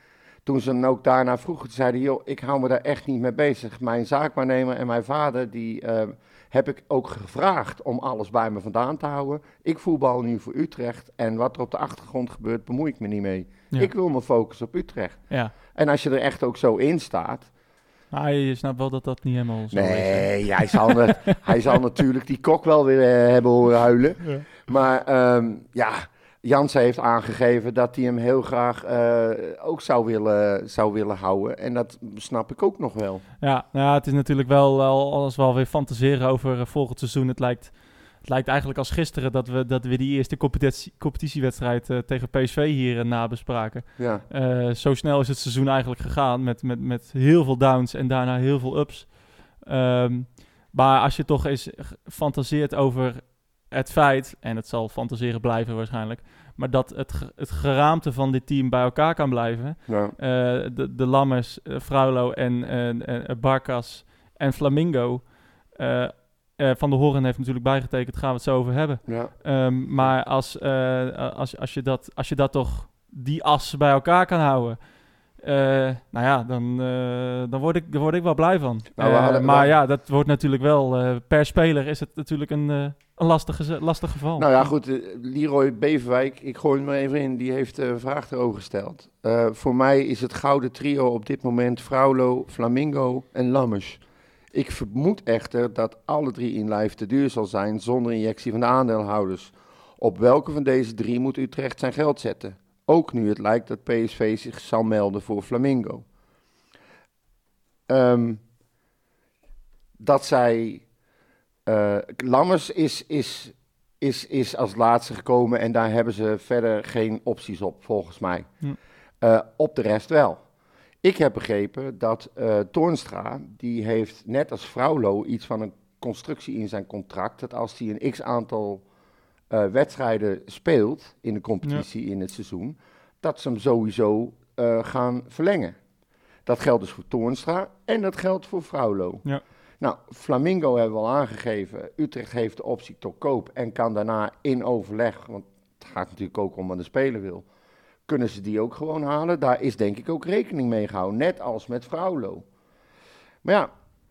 toen ze hem ook daarna vroegen, zeiden joh, ik hou me daar echt niet mee bezig. Mijn zaakwaarnemer en mijn vader, die uh, heb ik ook gevraagd om alles bij me vandaan te houden. Ik voetbal nu voor Utrecht en wat er op de achtergrond gebeurt, bemoei ik me niet mee. Ja. Ik wil me focussen op Utrecht. Ja. En als je er echt ook zo in staat... Maar je snapt wel dat dat niet helemaal zo nee, is. Nee, hij, zal net, hij zal natuurlijk die kok wel weer uh, hebben horen huilen. Ja. Maar um, ja, Jansen heeft aangegeven dat hij hem heel graag uh, ook zou willen, zou willen houden. En dat snap ik ook nog wel. Ja, nou, het is natuurlijk wel alles wel weer fantaseren over uh, volgend seizoen. Het lijkt, het lijkt eigenlijk als gisteren dat we, dat we die eerste competitie, competitiewedstrijd uh, tegen P S V hier uh, nabespraken. Ja. Uh, zo snel is het seizoen eigenlijk gegaan met, met, met heel veel downs en daarna heel veel ups. Um, maar als je toch eens fantaseert over het feit, en het zal fantaseren blijven waarschijnlijk, maar dat het, het geraamte van dit team bij elkaar kan blijven. Ja. Uh, de, de Lammers, uh, Fraulo en uh, uh, Barkas en Flamingo. Uh, uh, Van der Hoorn heeft natuurlijk bijgetekend, daar gaan we het zo over hebben. Ja. Um, maar als, uh, als, als, je dat, als je dat toch, die as bij elkaar kan houden, Uh, nou ja, dan, uh, dan, word ik, dan word ik wel blij van. Nou, uh, hadden, maar we... ja, dat wordt natuurlijk wel... Uh, per speler is het natuurlijk een, uh, een lastig, lastig geval. Nou ja, goed. Uh, Leroy Beverwijk, ik gooi hem er even in, die heeft een uh, vraag erover gesteld. Uh, voor mij is het gouden trio op dit moment Fraulo, Flamingo en Lammers. Ik vermoed echter dat alle drie in lijf te duur zal zijn zonder injectie van de aandeelhouders. Op welke van deze drie moet Utrecht zijn geld zetten? Ook nu het lijkt dat P S V zich zal melden voor Flamingo. Um, dat zij... Uh, Lammers is, is, is, is als laatste gekomen en daar hebben ze verder geen opties op, volgens mij. Hm. Uh, op de rest wel. Ik heb begrepen dat uh, Toornstra, die heeft net als Fraulo iets van een constructie in zijn contract, dat als hij een x-aantal... Uh, wedstrijden speelt in de competitie ja. in het seizoen, dat ze hem sowieso uh, gaan verlengen. Dat geldt dus voor Toornstra en dat geldt voor Fraulo. Ja. Nou, Flamingo hebben we al aangegeven. Utrecht heeft de optie tot koop en kan daarna in overleg, want het gaat natuurlijk ook om wat de speler wil, kunnen ze die ook gewoon halen. Daar is denk ik ook rekening mee gehouden, net als met Fraulo. Maar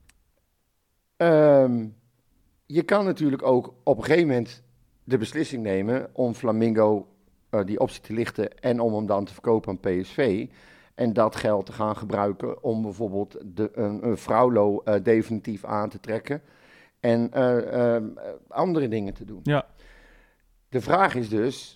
ja, um, je kan natuurlijk ook op een gegeven moment de beslissing nemen om Flamingo uh, die optie te lichten en om hem dan te verkopen aan P S V. En dat geld te gaan gebruiken om bijvoorbeeld de, een, een Fraulo uh, definitief aan te trekken en uh, uh, andere dingen te doen. Ja. De vraag is dus,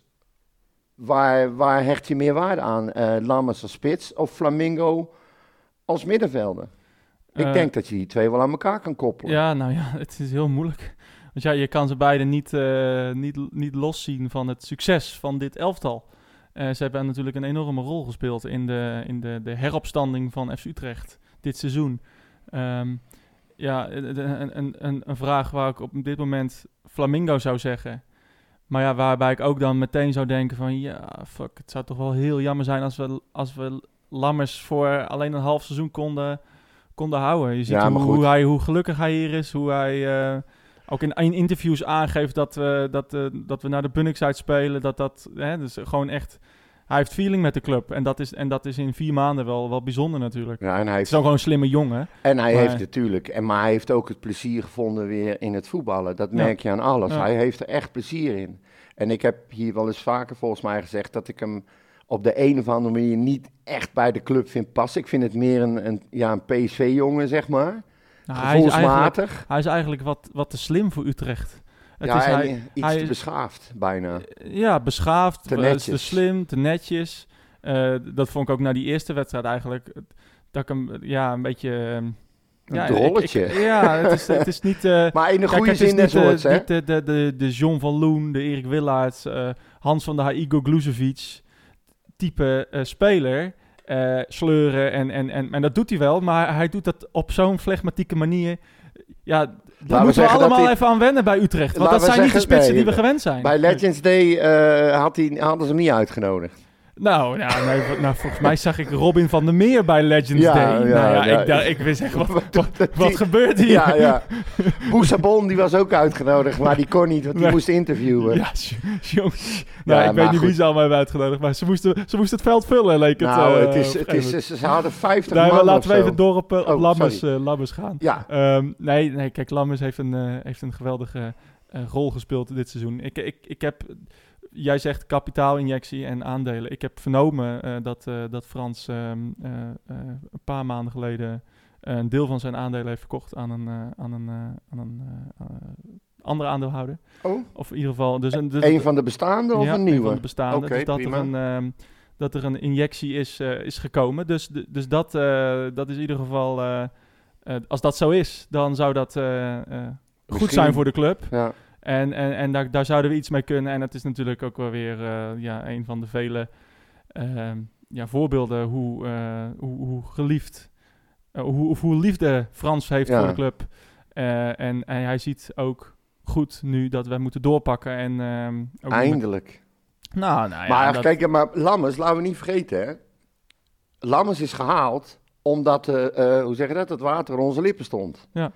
waar, waar hecht je meer waarde aan? Uh, Lammers als spits of Flamingo als middenvelder? Ik uh, denk dat je die twee wel aan elkaar kan koppelen. Ja, nou ja, het is heel moeilijk. Want ja, je kan ze beiden niet, uh, niet, niet loszien van het succes van dit elftal. Uh, ze hebben natuurlijk een enorme rol gespeeld in de, in de, de heropstanding van F C Utrecht dit seizoen. Um, ja, een, een, een, een vraag waar ik op dit moment Flamingo zou zeggen. Maar ja, waarbij ik ook dan meteen zou denken van ja, fuck, het zou toch wel heel jammer zijn als we, als we Lammers voor alleen een half seizoen konden, konden houden. Je ziet ja, hoe, hoe, hij, hoe gelukkig hij hier is, hoe hij... Uh, ook in, in interviews aangeeft dat we, dat, uh, dat we naar de Bunnik uitspelen. Dat dat, hè, dus gewoon echt... Hij heeft feeling met de club. En dat is, en dat is in vier maanden wel, wel bijzonder natuurlijk. Ja, en hij heeft, het is ook gewoon een slimme jongen. En hij maar, heeft natuurlijk... En, maar hij heeft ook het plezier gevonden weer in het voetballen. Dat merk ja. je aan alles. Ja. Hij heeft er echt plezier in. En ik heb hier wel eens vaker volgens mij gezegd... dat ik hem op de een of andere manier niet echt bij de club vind passen. Ik vind het meer een, een, ja, een P S V-jongen, zeg maar. Nou, gevoelsmatig. Hij is, hij is eigenlijk wat, wat te slim voor Utrecht. Het ja, is, hij, hij, iets hij, te beschaafd, bijna. Ja, beschaafd, te, netjes. te slim, te netjes. Uh, dat vond ik ook na die eerste wedstrijd eigenlijk. Dat ik hem, ja, een beetje... Een ja, drolletje. Ik, ik, ja, het is, het is niet... Uh, maar in de goede zin des woords, hè? Niet de, de, de, de John van Loen, de Erik Willaerts, uh, Hans van der Haar, Igor Gluzovic type uh, speler... Uh, sleuren en, en, en, en dat doet hij wel, maar hij doet dat op zo'n flegmatieke manier. Ja, daar Laten moeten we, we allemaal hij, even aan wennen bij Utrecht. Want dat zijn zeggen, niet de spitsen nee, die we gewend zijn. Bij Legends Day uh, had hij, hadden ze hem niet uitgenodigd. Nou, ja, nee, v- nou, volgens mij zag ik Robin van der Meer bij Legends Ja, Day. ja, nou ja, ja. ik, dacht, ik wist echt, wat, wat, Die- wat gebeurt hier? Ja, ja. Boussabon, die was ook uitgenodigd, maar die kon niet, want die Nee. moest interviewen. Ja, j- jongens. Nou, Ja, ik maar weet niet wie goed. ze allemaal hebben uitgenodigd, maar ze moesten, ze moesten het veld vullen, leek het. nou, eh, het is, op een het gegeven is, ze ze hadden vijftig moment. Nee, man maar of laten we zo. even door op, eh, op Oh, Lammers, sorry. eh, Lammers gaan. Ja, Ehm, nee, nee, kijk, Lammers heeft een, eh, heeft een geweldige eh, rol gespeeld dit seizoen. Ik, ik, ik heb, jij zegt kapitaalinjectie en aandelen. Ik heb vernomen eh, dat, eh, dat Frans ehm, eh, eh, een paar maanden geleden eh, een deel van zijn aandelen heeft verkocht aan een, eh, aan een, eh, aan een eh, eh, andere aandeelhouder. oh, Of in ieder geval... Dus een, dus een van de bestaande of ja, een nieuwe? van de bestaande. Oké, dus dat prima. er, een, ehm, dat er een injectie is, eh, is gekomen. Dus, de- dus dat, eh, dat is in ieder geval... eh, eh, als dat zo is, dan zou dat eh, eh, goed Misschien. zijn voor de club. Ja, En, en, en daar, daar zouden we iets mee kunnen. En het is natuurlijk ook wel weer eh, ja, een van de vele ehm, ja, voorbeelden hoe, eh, hoe, hoe geliefd, eh, hoe, hoe liefde Frans heeft Ja. voor de club. Eh, en, en hij ziet ook goed nu dat we moeten doorpakken. En, ehm, ook eindelijk. Met, nou, nou ja, maar dat- kijk, maar Lammers, laten we niet vergeten, hè. Lammers is gehaald omdat, eh, eh, hoe zeg je dat, het water aan onze lippen stond. Ja.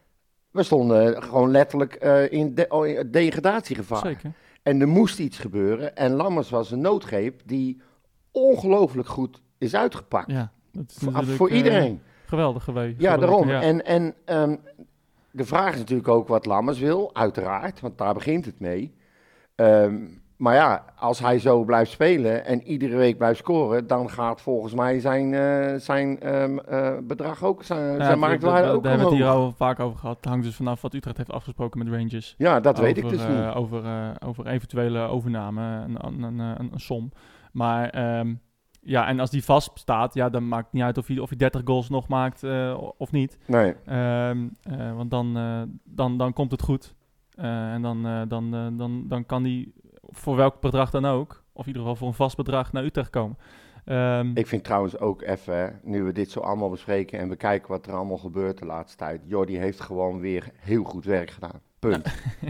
We stonden gewoon letterlijk eh, in, de, oh, in degradatiegevaar. zeker. En er moest iets gebeuren. En Lammers was een noodgreep die ongelooflijk goed is uitgepakt. Ja, dat is voor, natuurlijk, voor eh, iedereen. geweldig geweest. Ja, daarom. Ja. En, en ehm, de vraag is natuurlijk ook wat Lammers wil, uiteraard, want daar begint het mee. Ehm, maar ja, als hij zo blijft spelen en iedere week blijft scoren, dan gaat volgens mij zijn, eh, zijn ehm, eh, bedrag ook, zijn, Ja, zijn marktwaarde daar- ook Daar hebben we het hier omhoog. al vaak over gehad. Het hangt dus vanaf wat Utrecht heeft afgesproken met Rangers. Ja, dat weet ik over, dus eh, niet. over, eh, over eventuele overname, een, een, een, een, een som. Maar ehm, ja, en als die vast staat, ja, dan maakt het niet uit of hij, of hij dertig goals nog maakt eh, of niet. Nee. Ehm, eh, want dan, eh, dan, dan komt het goed. Eh, en dan, eh, dan, eh, dan, dan kan hij voor welk bedrag dan ook, of in ieder geval voor een vast bedrag, naar Utrecht komen. Ehm, Ik vind trouwens ook even, hè, nu we dit zo allemaal bespreken en we kijken wat er allemaal gebeurt de laatste tijd. Jordi heeft gewoon weer heel goed werk gedaan. Punt.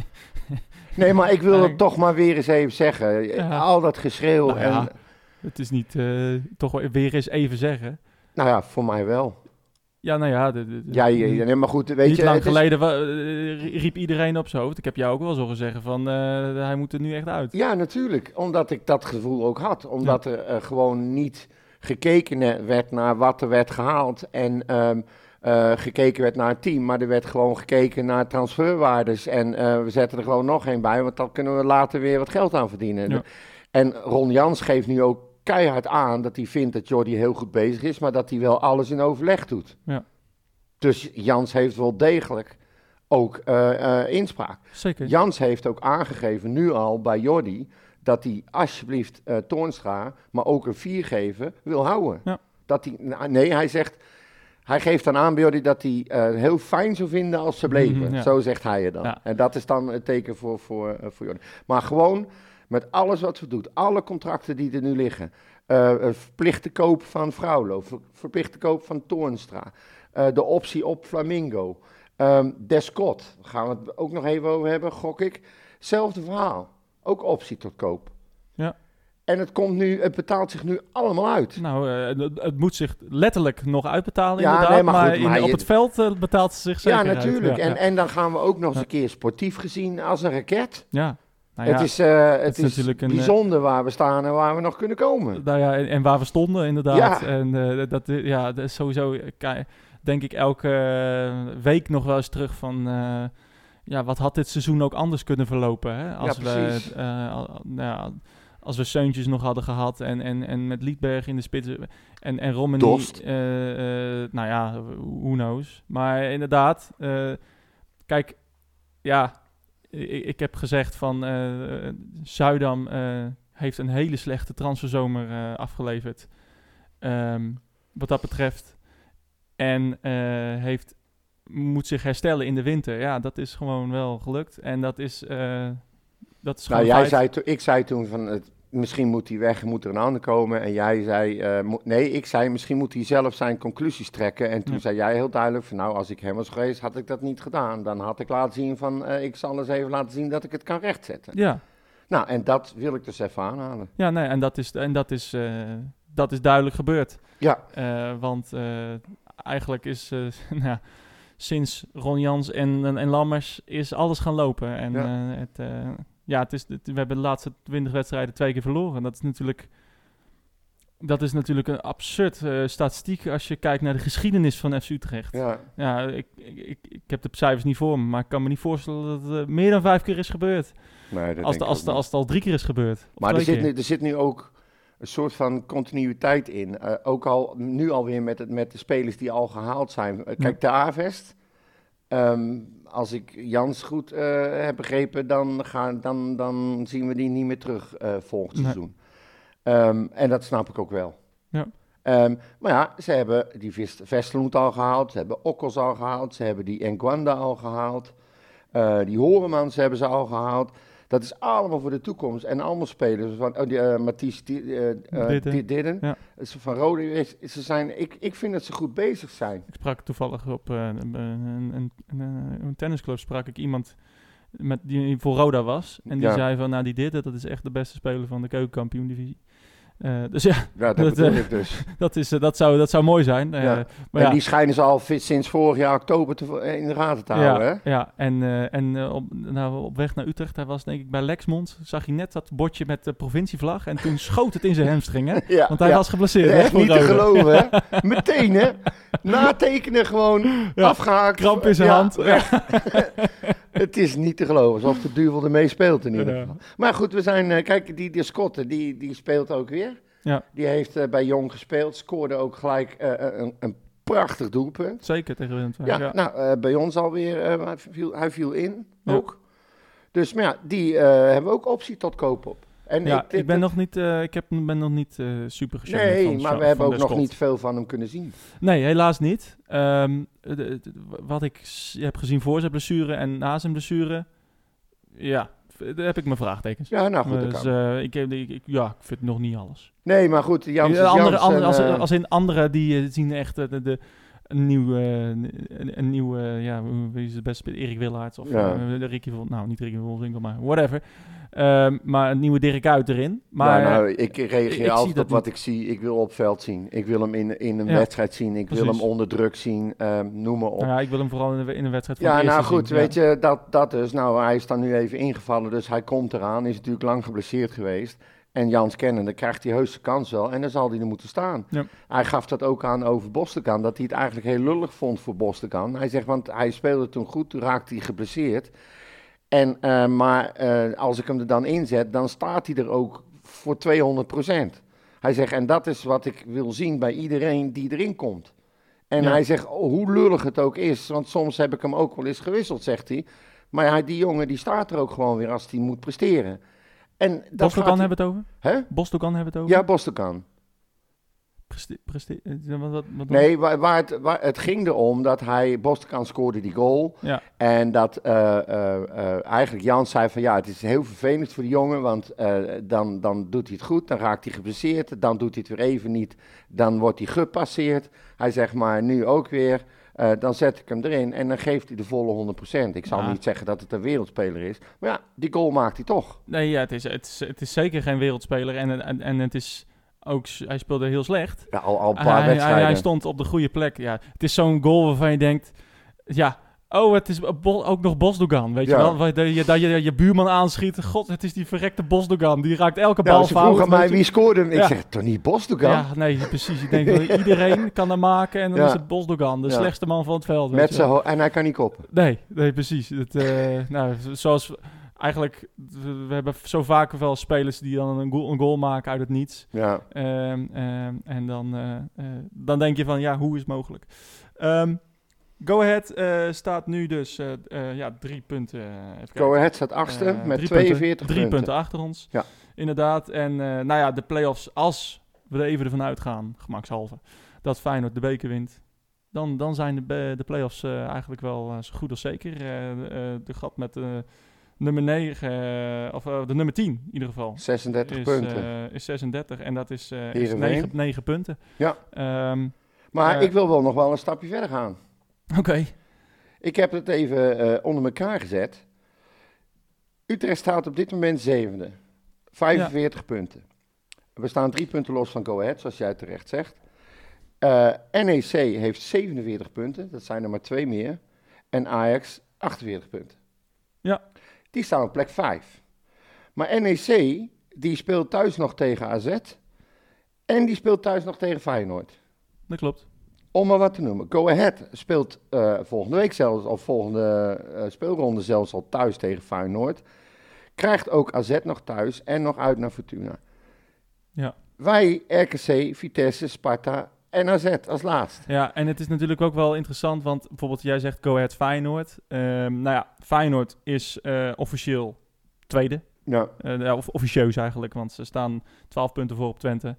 Nee, maar ik wil Ja, het ik- toch maar weer eens even zeggen. Ja. Al dat geschreeuw. Nou ja. En, Het is niet, eh, toch wel weer eens even zeggen. nou ja, voor mij wel. Ja, nou ja. De, de, de- Ja, ja, ja, nee, maar goed, weet niet je. lang het is- geleden wa- eh, riep iedereen op zijn hoofd. Ik heb jou ook wel zo zeggen van, eh, hij moet er nu echt uit. Ja, natuurlijk. Omdat ik dat gevoel ook had. Omdat er eh, gewoon niet gekeken ne- werd naar wat er werd gehaald. En ehm, eh, gekeken werd naar het team. Maar er werd gewoon gekeken naar transferwaardes. En eh, we zetten er gewoon nog één bij. Want dan kunnen we later weer wat geld aan verdienen. Ja. En Ron Jans geeft nu ook keihard aan dat hij vindt dat Jordi heel goed bezig is. Maar dat hij wel alles in overleg doet. Ja. Dus Jans heeft wel degelijk ook eh, eh, inspraak. Zeker. Jans heeft ook aangegeven, nu al bij Jordi, dat hij alsjeblieft eh Toornstra, maar ook een vier geven, wil houden. Ja. Dat hij, nou, nee, hij zegt, hij geeft dan aan bij Jordi dat hij eh, heel fijn zou vinden als ze bleven. Mhm, ja. Zo zegt hij het dan. Ja. En dat is dan het teken voor, voor, eh, voor Jordi. Maar gewoon met alles wat we doen, alle contracten die er nu liggen, eh, verplichte koop van Fraulo, ver- verplichte koop van Toornstra, eh, de optie op Flamingo. Um, Descott, daar gaan we het ook nog even over hebben, gok ik. Zelfde verhaal, ook optie tot koop. Ja. En het komt nu, het betaalt zich nu allemaal uit. Nou, eh, het, het moet zich letterlijk nog uitbetalen Ja, inderdaad. nee, maar maar goed, in- maar op je- het veld eh, betaalt ze zich zeker Ja, uit. natuurlijk. Ja, en, ja. en dan gaan we ook nog eens een keer sportief gezien als een raket. Ja. Nou ja, het is, eh, het is is, natuurlijk een, eh, bijzonder waar we staan en waar we nog kunnen komen. nou ja, en, en waar we stonden inderdaad. Ja. En eh, dat, eh, ja, dat is sowieso, eh, ki- denk ik, elke eh, week nog wel eens terug van... eh, ja, wat had dit seizoen ook anders kunnen verlopen? Hè? Als Ja, we, precies. eh, al- nou ja, als we Seuntjes nog hadden gehad en, en, en met Liedberg in de spits en, en Romani... Dost. eh, eh, nou ja, who knows. Maar inderdaad, eh, kijk, ja, ik, ik heb gezegd van eh Zuidam eh, heeft een hele slechte transferzomer eh, afgeleverd. Ehm, wat dat betreft. En eh, heeft, moet zich herstellen in de winter. Ja, dat is gewoon wel gelukt. En dat is, eh dat is Nou, gewoon jij feit. zei to- ik zei toen van, het, misschien moet hij weg, moet er een ander komen. En jij zei, eh, mo- nee, ik zei, misschien moet hij zelf zijn conclusies trekken. En toen Ja. zei jij heel duidelijk van, nou, als ik hem was geweest, had ik dat niet gedaan. Dan had ik laten zien van, eh, ik zal eens even laten zien dat ik het kan rechtzetten. Ja, Nou, en dat wil ik dus even aanhalen. Ja, nee, en dat is, en dat is, uh, dat is duidelijk gebeurd. Ja. Uh, want uh, eigenlijk is uh, nou, sinds Ron Jans en, en, en Lammers is alles gaan lopen. En ja, uh, het, uh, ja het is, het, we hebben de laatste twintig wedstrijden twee keer verloren. Dat is natuurlijk, dat is natuurlijk een absurd uh, statistiek als je kijkt naar de geschiedenis van F C Utrecht. Ja. Ja, ik, ik, ik, ik heb de cijfers niet voor me, maar ik kan me niet voorstellen dat het uh, meer dan vijf keer is gebeurd. Nee, dat als, de, als, de, als het al drie keer is gebeurd. Maar er zit, nu, er zit nu ook een soort van continuïteit in. Uh, ook al nu alweer met, het, met de spelers die al gehaald zijn. Uh, kijk, de Avest. Um, als ik Jans goed uh, heb begrepen, dan, gaan, dan, dan zien we die niet meer terug uh, volgend nee. seizoen. Um, en dat snap ik ook wel. Ja. Um, maar ja, ze hebben die Vesterloot al gehaald. Ze hebben Okkels al gehaald. Ze hebben die Ngwanda al gehaald. Uh, die Horemans hebben ze al gehaald. Dat is allemaal voor de toekomst. En allemaal spelers van oh, die, uh, Mathies uh, uh, Didden. Ja. Van Rode. Ze zijn, ik, ik vind dat ze goed bezig zijn. Ik sprak toevallig op uh, een, een, een, een, een tennisclub. Sprak ik iemand met, die voor Roda was. En die ja. zei van, nou die Didden, dat is echt de beste speler van de keukenkampioen-divisie. Uh, dus ja, ja, dat, dat, uh, ik dus. dat, is, uh, dat, zou, dat zou mooi zijn. Uh, ja. maar en ja. die schijnen ze al sinds vorig jaar oktober te, in de gaten te houden. Ja, hè? ja. en, uh, en uh, op, nou, op weg naar Utrecht, hij was denk ik bij Lexmond, zag hij net dat bordje met de provincievlag en toen schoot het in zijn hamstring, hè? Ja, want hij ja. was geblesseerd. Echt hè, niet te geloven, hè? Meteen, hè? Natekenen gewoon, ja, afgehaakt. Kramp in zijn ja, hand. Het is niet te geloven, alsof de duivel ermee speelt in ieder geval. Ja. Maar goed, we zijn, uh, kijk, die, die Schotten, die, die speelt ook weer. Ja. Die heeft uh, bij Jong gespeeld, scoorde ook gelijk uh, een, een prachtig doelpunt. Zeker tegen Willem twee. Ja, ja. nou, uh, bij ons alweer, uh, hij, viel, hij viel in ja. ook. Dus, maar ja, die uh, hebben ook optie tot koop op. En ja, ik, dit, ik ben dit, nog niet, uh, ik heb, ben nog niet uh, super gecharmeerd Nee, van maar van, we hebben ook nog Scott. niet veel van hem kunnen zien. Nee, helaas niet. Um, de, de, wat ik s- heb gezien voor zijn blessure en na zijn blessure, ja, daar heb ik mijn vraagtekens. Ja, nou goed, dus, uh, ik, ik, ik, ja, ik vind nog niet alles. Nee, maar goed, Jans is andere, Jans andere, en, als, uh, als in anderen die uh, zien echt uh, de, de, een nieuw, uh, een, een nieuw uh, ja, wie is het beste, Erik Willaerts of ja. uh, Ricky van, nou niet Ricky van Wolfswinkel, maar whatever. Um, maar een nieuwe Dirk Kuyt erin. Maar ja, nou, ik reageer ik altijd op wat niet. ik zie. Ik wil op veld zien. Ik wil hem in, in een ja, wedstrijd zien. Ik precies. wil hem onder druk zien. Um, noem maar op. Ja, ik wil hem vooral in, de, in een wedstrijd van Ja, de nou eerste goed, zien. weet ja. je, dat, dat dus. Nou, hij is dan nu even ingevallen, dus hij komt eraan. Is natuurlijk lang geblesseerd geweest. En Jans kennen, dan krijgt hij heus de kans wel. En dan zal hij er moeten staan. Ja. Hij gaf dat ook aan over Bostekan, dat hij het eigenlijk heel lullig vond voor Bostekan. Hij zegt, want hij speelde toen goed, toen raakte hij geblesseerd. En, uh, maar uh, als ik hem er dan inzet, dan staat hij er ook voor tweehonderd procent. Hij zegt, en dat is wat ik wil zien bij iedereen die erin komt. En ja. hij zegt, oh, hoe lullig het ook is, want soms heb ik hem ook wel eens gewisseld, zegt hij. Maar hij, die jongen die staat er ook gewoon weer als hij moet presteren. Bostokan hebben we het over? Hè? Bostokan hebben we het over? Ja, Bostokan. Preste- preste- wat, wat, wat nee, waar, waar het, waar, het ging erom dat hij, Bostokan scoorde die goal. Ja. En dat uh, uh, uh, eigenlijk Jans zei van ja, het is heel vervelend voor de jongen, want uh, dan, dan doet hij het goed, dan raakt hij geblesseerd, dan doet hij het weer even niet, dan wordt hij gepasseerd. Hij zegt maar nu ook weer, uh, dan zet ik hem erin en dan geeft hij de volle honderd procent. Ik zal ja. niet zeggen dat het een wereldspeler is, maar ja, die goal maakt hij toch. Nee, ja, het is, het is, het is zeker geen wereldspeler en, en, en het is... Ook, hij speelde heel slecht. Ja, al, al een paar hij, wedstrijden. Hij, hij stond op de goede plek. Ja, het is zo'n goal waarvan je denkt... Ja, oh, het is bo- ook nog Bosdogan, weet ja. je wel? Dat je, dat je je buurman aanschiet. God, het is die verrekte Bosdogan. Die raakt elke bal nou, ze fout. vroegen mij je. wie scoorde. Ik ja. zeg, toch niet Bosdogan? Ja, nee, precies. Ik denk dat iedereen kan dat maken. En dan ja. is het Bosdogan, de ja. slechtste man van het veld. Met z'n ho- en hij kan niet koppen. Nee, nee, precies. Het, uh, nou, zoals... Eigenlijk, we hebben zo vaak wel spelers die dan een goal, een goal maken uit het niets. Ja. Um, um, en dan, uh, uh, dan denk je van, ja, hoe is het mogelijk? Um, Go Ahead uh, staat nu dus uh, uh, ja, drie punten. Uh, Go Ahead staat achtste uh, met drie tweeënveertig punten. Drie punten. punten achter ons, ja. Inderdaad. En uh, nou ja, de play-offs, als we er even ervan uitgaan, gemakshalve, dat Feyenoord de beker wint. Dan, dan zijn de, de play-offs uh, eigenlijk wel uh, zo goed als zeker. Uh, uh, de gat met... Uh, Nummer negen, uh, of uh, de nummer tien in ieder geval. zesendertig is, punten. Uh, is zesendertig en dat is, uh, is negen, negen punten. Ja. Um, maar uh, ik wil wel nog wel een stapje verder gaan. Oké. Okay. Ik heb het even uh, onder elkaar gezet. Utrecht staat op dit moment zevende. vijfenveertig ja. punten. We staan drie punten los van Go Ahead, zoals jij terecht zegt. Uh, N E C heeft zevenenveertig punten, dat zijn er maar twee meer. En Ajax achtenveertig punten. Ja. Die staan op plek vijf. Maar N E C, die speelt thuis nog tegen A Z. En die speelt thuis nog tegen Feyenoord. Dat klopt. Om maar wat te noemen. Go Ahead speelt uh, volgende week zelfs, of volgende uh, speelronde zelfs al thuis tegen Feyenoord. Krijgt ook A Z nog thuis en nog uit naar Fortuna. Ja. Wij, R K C, Vitesse, Sparta en A Z als laatst. Ja, en het is natuurlijk ook wel interessant, want bijvoorbeeld jij zegt Go Ahead Feyenoord. Um, nou ja, Feyenoord is uh, officieel tweede. Ja. Uh, ja, of officieus eigenlijk, want ze staan twaalf punten voor op Twente.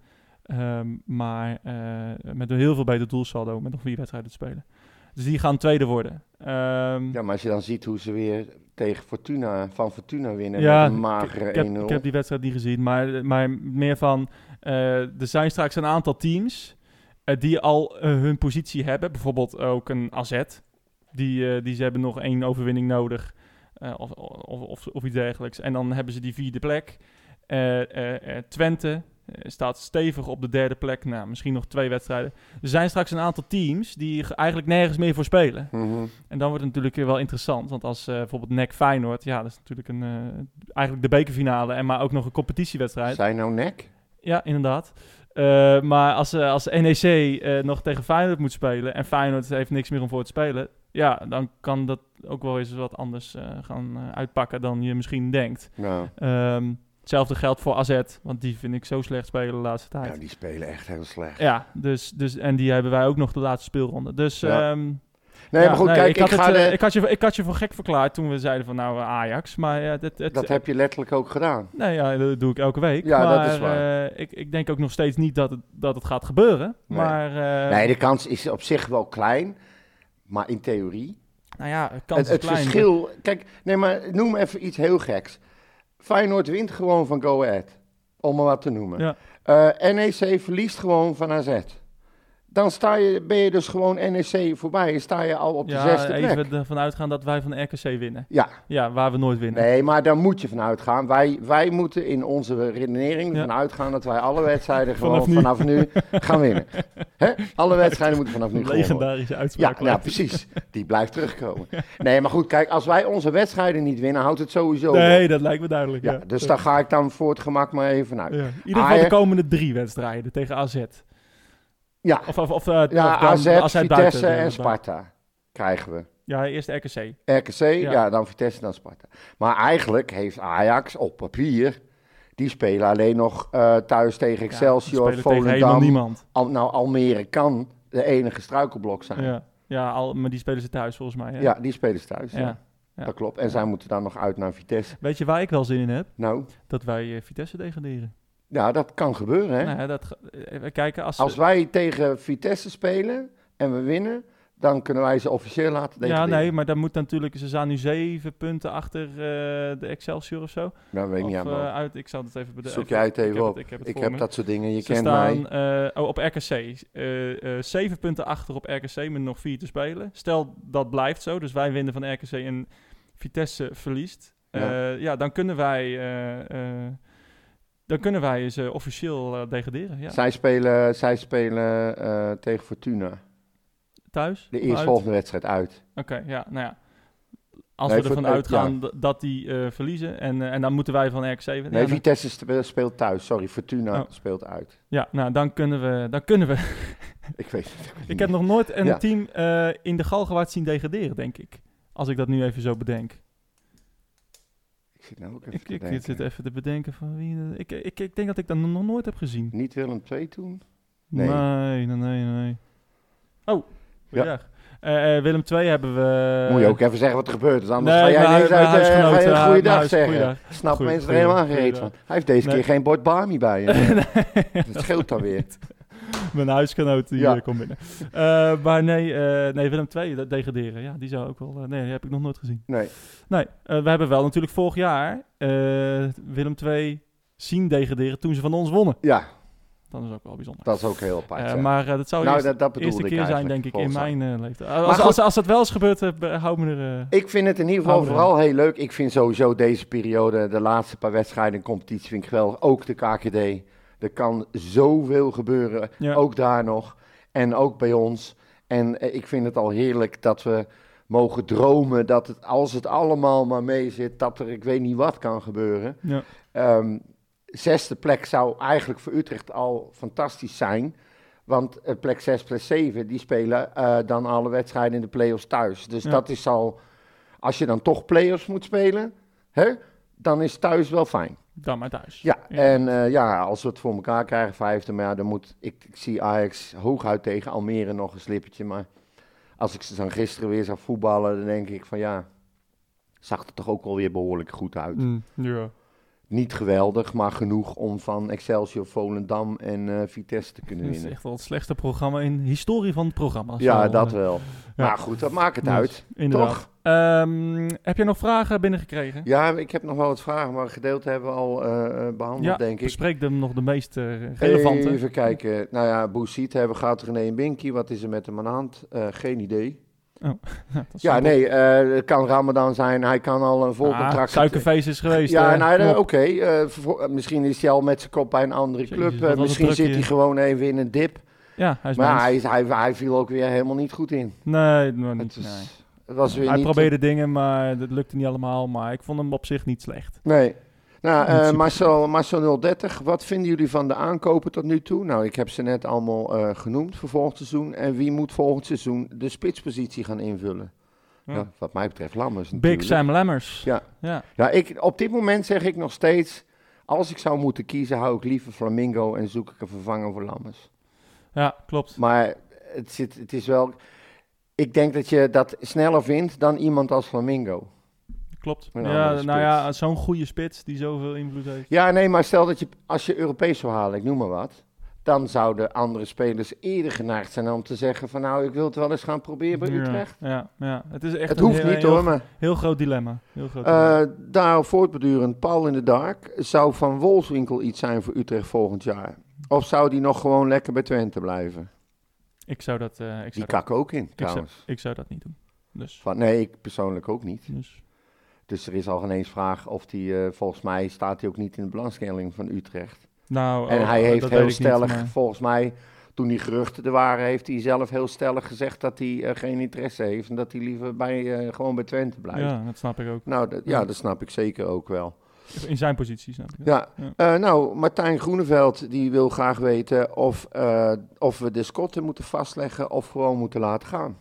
Um, maar uh, met een heel veel beter doelsaldo, met nog vier wedstrijden te spelen. Dus die gaan tweede worden. Um, ja, maar als je dan ziet hoe ze weer tegen Fortuna, van Fortuna winnen ja, met een magere ik, ik, één nul. Heb, ik heb die wedstrijd niet gezien, maar, maar meer van... Uh, er zijn straks een aantal teams uh, die al uh, hun positie hebben. Bijvoorbeeld ook een A Z. Die, uh, die ze hebben nog één overwinning nodig. Uh, of, of, of, of iets dergelijks. En dan hebben ze die vierde plek. Uh, uh, uh, Twente uh, staat stevig op de derde plek. Nou, misschien nog twee wedstrijden. Er zijn straks een aantal teams die eigenlijk nergens meer voor spelen. Mm-hmm. En dan wordt het natuurlijk wel interessant. Want als uh, bijvoorbeeld N E C Feyenoord... Ja, dat is natuurlijk een, uh, eigenlijk de bekerfinale. En maar ook nog een competitiewedstrijd. Zijn nou N E C? Ja, inderdaad. Uh, maar als, uh, als N E C uh, nog tegen Feyenoord moet spelen... en Feyenoord heeft niks meer om voor te spelen... ja, dan kan dat ook wel eens wat anders uh, gaan uh, uitpakken dan je misschien denkt. Nou. Um, hetzelfde geldt voor A Z, want die vind ik zo slecht spelen de laatste tijd. Ja, die spelen echt heel slecht. Ja, dus, dus, en die hebben wij ook nog de laatste speelronde. Dus... Ja. Um, Nee, ja, maar goed, nee, kijk, ik, ik, had ga het, de... uh, ik, had je, ik had je voor gek verklaard toen we zeiden van nou uh, Ajax, maar uh, dit, het, dat heb je letterlijk ook gedaan. Nee, ja, dat doe ik elke week. Ja, maar, dat is waar. Uh, ik, ik denk ook nog steeds niet dat het, dat het gaat gebeuren. Nee. Maar, uh, nee, de kans is op zich wel klein, maar in theorie... Nou ja, de kans het, is het klein. verschil... Kijk, nee, maar noem even iets heel geks. Feyenoord wint gewoon van Go Ahead, om maar wat te noemen. Ja. Uh, N E C verliest gewoon van A Z. Dan sta je, ben je dus gewoon N E C voorbij en sta je al op de ja, zesde plek. even ervan uitgaan dat wij van de R K C winnen. Ja. Ja, waar we nooit winnen. Nee, maar daar moet je van uitgaan. Wij, wij moeten in onze redenering Ja. van uitgaan dat wij alle wedstrijden gewoon Vanaf nu. vanaf nu gaan winnen. Hè? Alle wedstrijden moeten vanaf nu Een gewonnen worden. legendarische Ja, uitspraak. ja, precies. Die blijft terugkomen. Nee, maar goed, kijk, als wij onze wedstrijden niet winnen, houdt het sowieso Nee, op. dat lijkt me duidelijk. Ja, Ja, dus daar ga ik dan voor het gemak maar even uit. Ja. In ieder geval de komende drie wedstrijden tegen A Z. Ja, Of, of, of, uh, ja of dan, A Z, als hij Vitesse buiten, en dan- Sparta krijgen we. Ja, eerst R K C. R K C, ja. dan Vitesse, dan Sparta. Maar eigenlijk heeft Ajax op papier... Die spelen alleen nog uh, thuis tegen Excelsior, ja, spelen tegen helemaal Volendam. niemand. Al, nou, Almere kan de enige struikelblok zijn. Ja, Ja, ja al, maar die spelen ze thuis volgens mij. Hè? ja die spelen ze thuis. Ja. Ja. Ja. Dat klopt. En zij moeten dan nog uit naar Vitesse. Weet je waar ik wel zin in heb? Nou, Dat wij uh, Vitesse degraderen. ja, dat kan gebeuren, hè? Nou ja, dat, even kijken. Als, Als wij tegen Vitesse spelen en we winnen... dan kunnen wij ze officieel laten ja, degraderen. nee, maar dan moet natuurlijk... Ze staan nu zeven punten achter uh, de Excelsior of zo. Nou, weet ik niet Of, aan mijn uh, hoofd. uit, ik zal het even bedenken. Zoek jij het even ik heb op. Het, ik heb, het Ik voor heb me. dat soort dingen, je Ze kent staan mij. uh, oh, op R K C. Uh, uh, zeven punten achter op R K C met nog vier te spelen. Stel dat blijft zo, dus wij winnen van R K C en Vitesse verliest. Uh, ja. ja, dan kunnen wij... Uh, uh, dan kunnen wij ze officieel uh, degraderen. Ja. Zij spelen, zij spelen uh, tegen Fortuna. Thuis? De Of eerstvolgende uit? wedstrijd uit. Oké, okay, ja, nou ja. Als Nee, we ervan voor- uitgaan ja. d- dat die uh, verliezen en, uh, en dan moeten wij van R K C winnen. Nee, ja, dan, Vitesse spe- speelt thuis. Sorry, Fortuna Oh. speelt uit. ja, nou dan kunnen we... Dan kunnen we Ik weet het ook ik heb niet. nog nooit een Ja. team uh, in de Galgenwaard zien degraderen, denk ik. Als ik dat nu even zo bedenk. Ik zit nou ook even Ik, te ik denken. zit even te bedenken van wie... uh, Ik, ik, ik denk dat ik dat nog nooit heb gezien. Niet Willem twee toen? Nee. Nee, nee, nee, nee. Oh, Ja. goeiedag. Uh, uh, Willem twee hebben we... Moet je ook even zeggen wat er gebeurd is. Anders Nee, ga jij mijn niks hu- uit. mijn eh, Ga je huisgenoot, een uh, goeiedag mijn zeggen. goeiedag. Snap Goeie- mensen er helemaal geen goeiedag, reet van. Hij heeft deze Nee. keer geen bord Bami bij je. Nee. Dat scheelt dan weer. Mijn huisgenoot die Ja. uh, komt binnen. Uh, maar nee, uh, nee, Willem twee, dat degraderen. Ja, die zou ook wel... Uh, nee, die heb ik nog nooit gezien. Nee. Nee, uh, we hebben wel natuurlijk vorig jaar uh, Willem twee zien degraderen toen ze van ons wonnen. Ja. dat is ook wel bijzonder. Dat is ook heel apart. Uh, ja. Maar uh, dat zou nou, eerst, dat, dat de eerste keer zijn, denk ik, in mijn uh, leeftijd. Als, als, als, als dat wel is gebeurd, uh, hou me er... Uh, ik vind het in ieder geval vooral heel leuk. Ik vind sowieso deze periode, de laatste paar wedstrijden in competitie, vind ik wel. Ook de K K D. Er kan zoveel gebeuren, ja. Ook daar nog. En ook bij ons. En uh, ik vind het al heerlijk dat we mogen dromen dat het, als het allemaal maar mee zit, dat er ik weet niet wat kan gebeuren. Ja. Um, zesde plek zou eigenlijk voor Utrecht al fantastisch zijn. Want uh, plek zes plus zeven, die spelen uh, dan alle wedstrijden in de play-offs thuis. Dus ja. Dat is al, als je dan toch play-offs moet spelen, hè, dan is thuis wel fijn. Dan maar thuis. Ja, ja. En uh, ja, als we het voor elkaar krijgen, vijfde, maar ja, dan moet, ik, ik zie Ajax hooguit tegen Almere nog een slippertje, maar als ik ze dan gisteren weer zag voetballen, dan denk ik van ja, zag er toch ook alweer behoorlijk goed uit. Mm, ja. Niet geweldig, maar genoeg om van Excelsior, Volendam en uh, Vitesse te kunnen winnen. Dat is echt wel het slechtste programma in de historie van het programma. Ja, zo, dat uh, wel. Ja. Maar goed, dat maakt het dus, uit. Inderdaad. Toch? Um, heb je nog vragen binnengekregen? Ja, ik heb nog wel wat vragen, maar een gedeelte hebben we al uh, behandeld, ja, denk ik. Bespreek hem nog de meest uh, relevante. Even kijken. Nou ja, Bouzid hebben gaat René en Binky. Wat is er met hem aan de hand? Uh, geen idee. Oh, ja, ja, nee, uh, het kan Ramadan zijn. Hij kan al een volcontract... Ah, suikerfeest is geweest. Ja, uh, nou, oké. Okay. Uh, misschien is hij al met zijn kop bij een andere club. Jezus, uh, misschien zit hij gewoon even in een dip. Ja, hij is maar hij, hij, hij viel ook weer helemaal niet goed in. Nee, maar niet. Het is, nee. Het was weer hij niet probeerde dingen, maar dat lukte niet allemaal. Maar ik vond hem op zich niet slecht. Nee. Nou, uh, Marcel, Marcel nul dertig, wat vinden jullie van de aankopen tot nu toe? Nou, ik heb ze net allemaal uh, genoemd voor volgend seizoen. En wie moet volgend seizoen de spitspositie gaan invullen? Ja. Ja, wat mij betreft Lammers natuurlijk. Big Sam Lammers. Ja, ja. ja ik, op dit moment zeg ik nog steeds, als ik zou moeten kiezen, hou ik liever Flamingo en zoek ik een vervanger voor Lammers. Ja, klopt. Maar het, zit, het is wel, ik denk dat je dat sneller vindt dan iemand als Flamingo. Klopt. Ja, nou ja, zo'n goede spits die zoveel invloed heeft. Ja, nee, maar stel dat je, als je Europees zou halen, ik noem maar wat, dan zouden andere spelers eerder geneigd zijn om te zeggen van nou, ik wil het wel eens gaan proberen bij Utrecht. Ja, ja, ja. Het is echt het een hoeft heel, niet heel, hoor, maar... Heel groot dilemma. Heel groot uh, dilemma. Daarop voortbedurend, Paul in the Dark, zou Van Wolfswinkel iets zijn voor Utrecht volgend jaar? Of zou die nog gewoon lekker bij Twente blijven? Ik zou dat... Uh, ik zou die dat, kak ook in, trouwens. Ik zou, ik zou dat niet doen. Dus. Van, nee, ik persoonlijk ook niet. Dus... Dus er is al geen eens vraag of die, uh, volgens mij staat hij ook niet in de belangstelling van Utrecht. Nou, en oh, hij heeft heel stellig, niet, maar... volgens mij, toen die geruchten er waren, heeft hij zelf heel stellig gezegd dat hij uh, geen interesse heeft. En dat hij liever bij, uh, gewoon bij Twente blijft. Ja, dat snap ik ook. Nou, dat, ja, dat snap ik zeker ook wel. In zijn positie snap ik dat. Ja, ja. Uh, nou, Martijn Groeneveld, die wil graag weten of, uh, of we de Schotten moeten vastleggen of gewoon moeten laten gaan.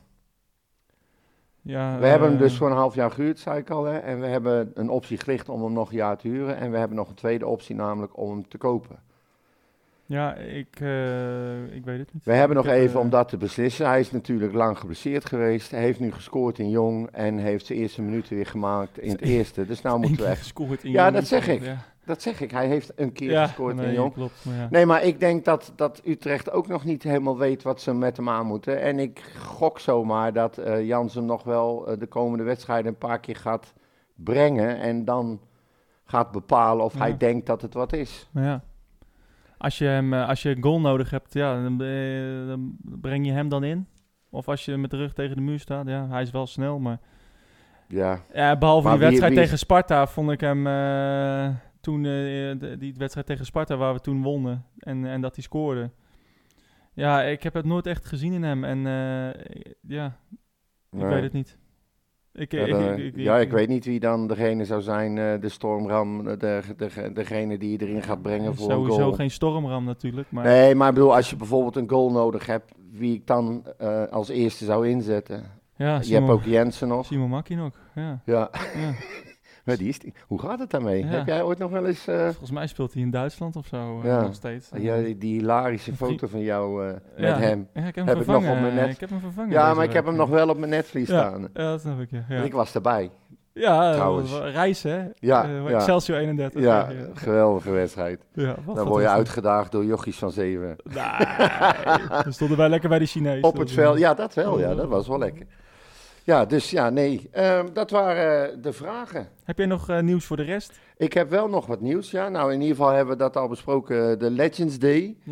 Ja, we uh, hebben hem dus voor een half jaar gehuurd, zei ik al. Hè? En we hebben een optie gelicht om hem nog een jaar te huren. En we hebben nog een tweede optie, namelijk om hem te kopen. Ja, ik, uh, ik weet het niet. We hebben ik nog heb, even uh, om dat te beslissen. Hij is natuurlijk lang geblesseerd geweest. Hij heeft nu gescoord in Jong en heeft zijn eerste minuten weer gemaakt in het eerste. Dus nou moeten we echt... gescoord in ja, Jong. dat zeg ik. Ja. Dat zeg ik. Hij heeft een keer ja, gescoord nee, in Jong. Klopt, maar ja. Nee, maar ik denk dat, dat Utrecht ook nog niet helemaal weet wat ze met hem aan moeten. En ik gok zomaar dat uh, Jans hem nog wel uh, de komende wedstrijden een paar keer gaat brengen. En dan gaat bepalen of ja. hij denkt dat het wat is. Maar ja. Als je, hem, als je een goal nodig hebt, ja, dan, uh, dan breng je hem dan in. Of als je met de rug tegen de muur staat. Ja, hij is wel snel, maar... Ja. Ja, behalve maar die wedstrijd wie, wie... tegen Sparta vond ik hem... Uh, toen uh, de, die wedstrijd tegen Sparta waar we toen wonnen. En, en dat hij scoorde. Ja, ik heb het nooit echt gezien in hem. En uh, ja, ik nee. weet het niet. Ik, ja, ik, de, ik, ik, ja, ik, ik weet niet wie dan degene zou zijn, uh, de stormram, de, de, degene die je erin gaat brengen voor een goal. Sowieso geen stormram natuurlijk. Maar... Nee, maar ik bedoel, als je bijvoorbeeld een goal nodig hebt, wie ik dan uh, als eerste zou inzetten. Ja, je Simon, hebt ook Jensen nog. Simon Makkie nog, ja. Ja. ja. Maar die is die. Hoe gaat het daarmee? Ja. Heb jij ooit nog wel eens... Uh... Volgens mij speelt hij in Duitsland of zo, uh, ja. nog steeds. Ja, die, die hilarische foto van jou uh, met ja. hem. Ja, ik heb hem heb vervangen. Ik, nog op mijn net... ik heb hem vervangen. Ja, maar week. ik heb hem nog wel op mijn netvlies ja. staan. Ja, dat snap ik, ja. ja. En ik was erbij. Ja, trouwens. Reizen, hè? Ja, uh, ja. Excelsior eenendertig. Ja, ja, geweldige wedstrijd. Ja, dan word je uitgedaagd door jochies van zeven. Nee, dan stonden wij lekker bij de Chinezen. Op het veld, ja, dat wel. Ja, dat was wel lekker. Ja, dus ja, nee. Um, dat waren uh, de vragen. Heb jij nog uh, nieuws voor de rest? Ik heb wel nog wat nieuws, ja. Nou, in ieder geval hebben we dat al besproken. De Legends Day. Ja.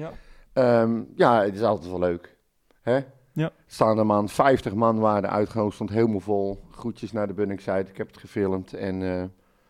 Um, ja, het is altijd wel leuk. Hè? Ja. Staan er man, vijftig man waren uitgenodigd, stond helemaal vol. Groetjes naar de Bunningside, ik heb het gefilmd. En uh, ja,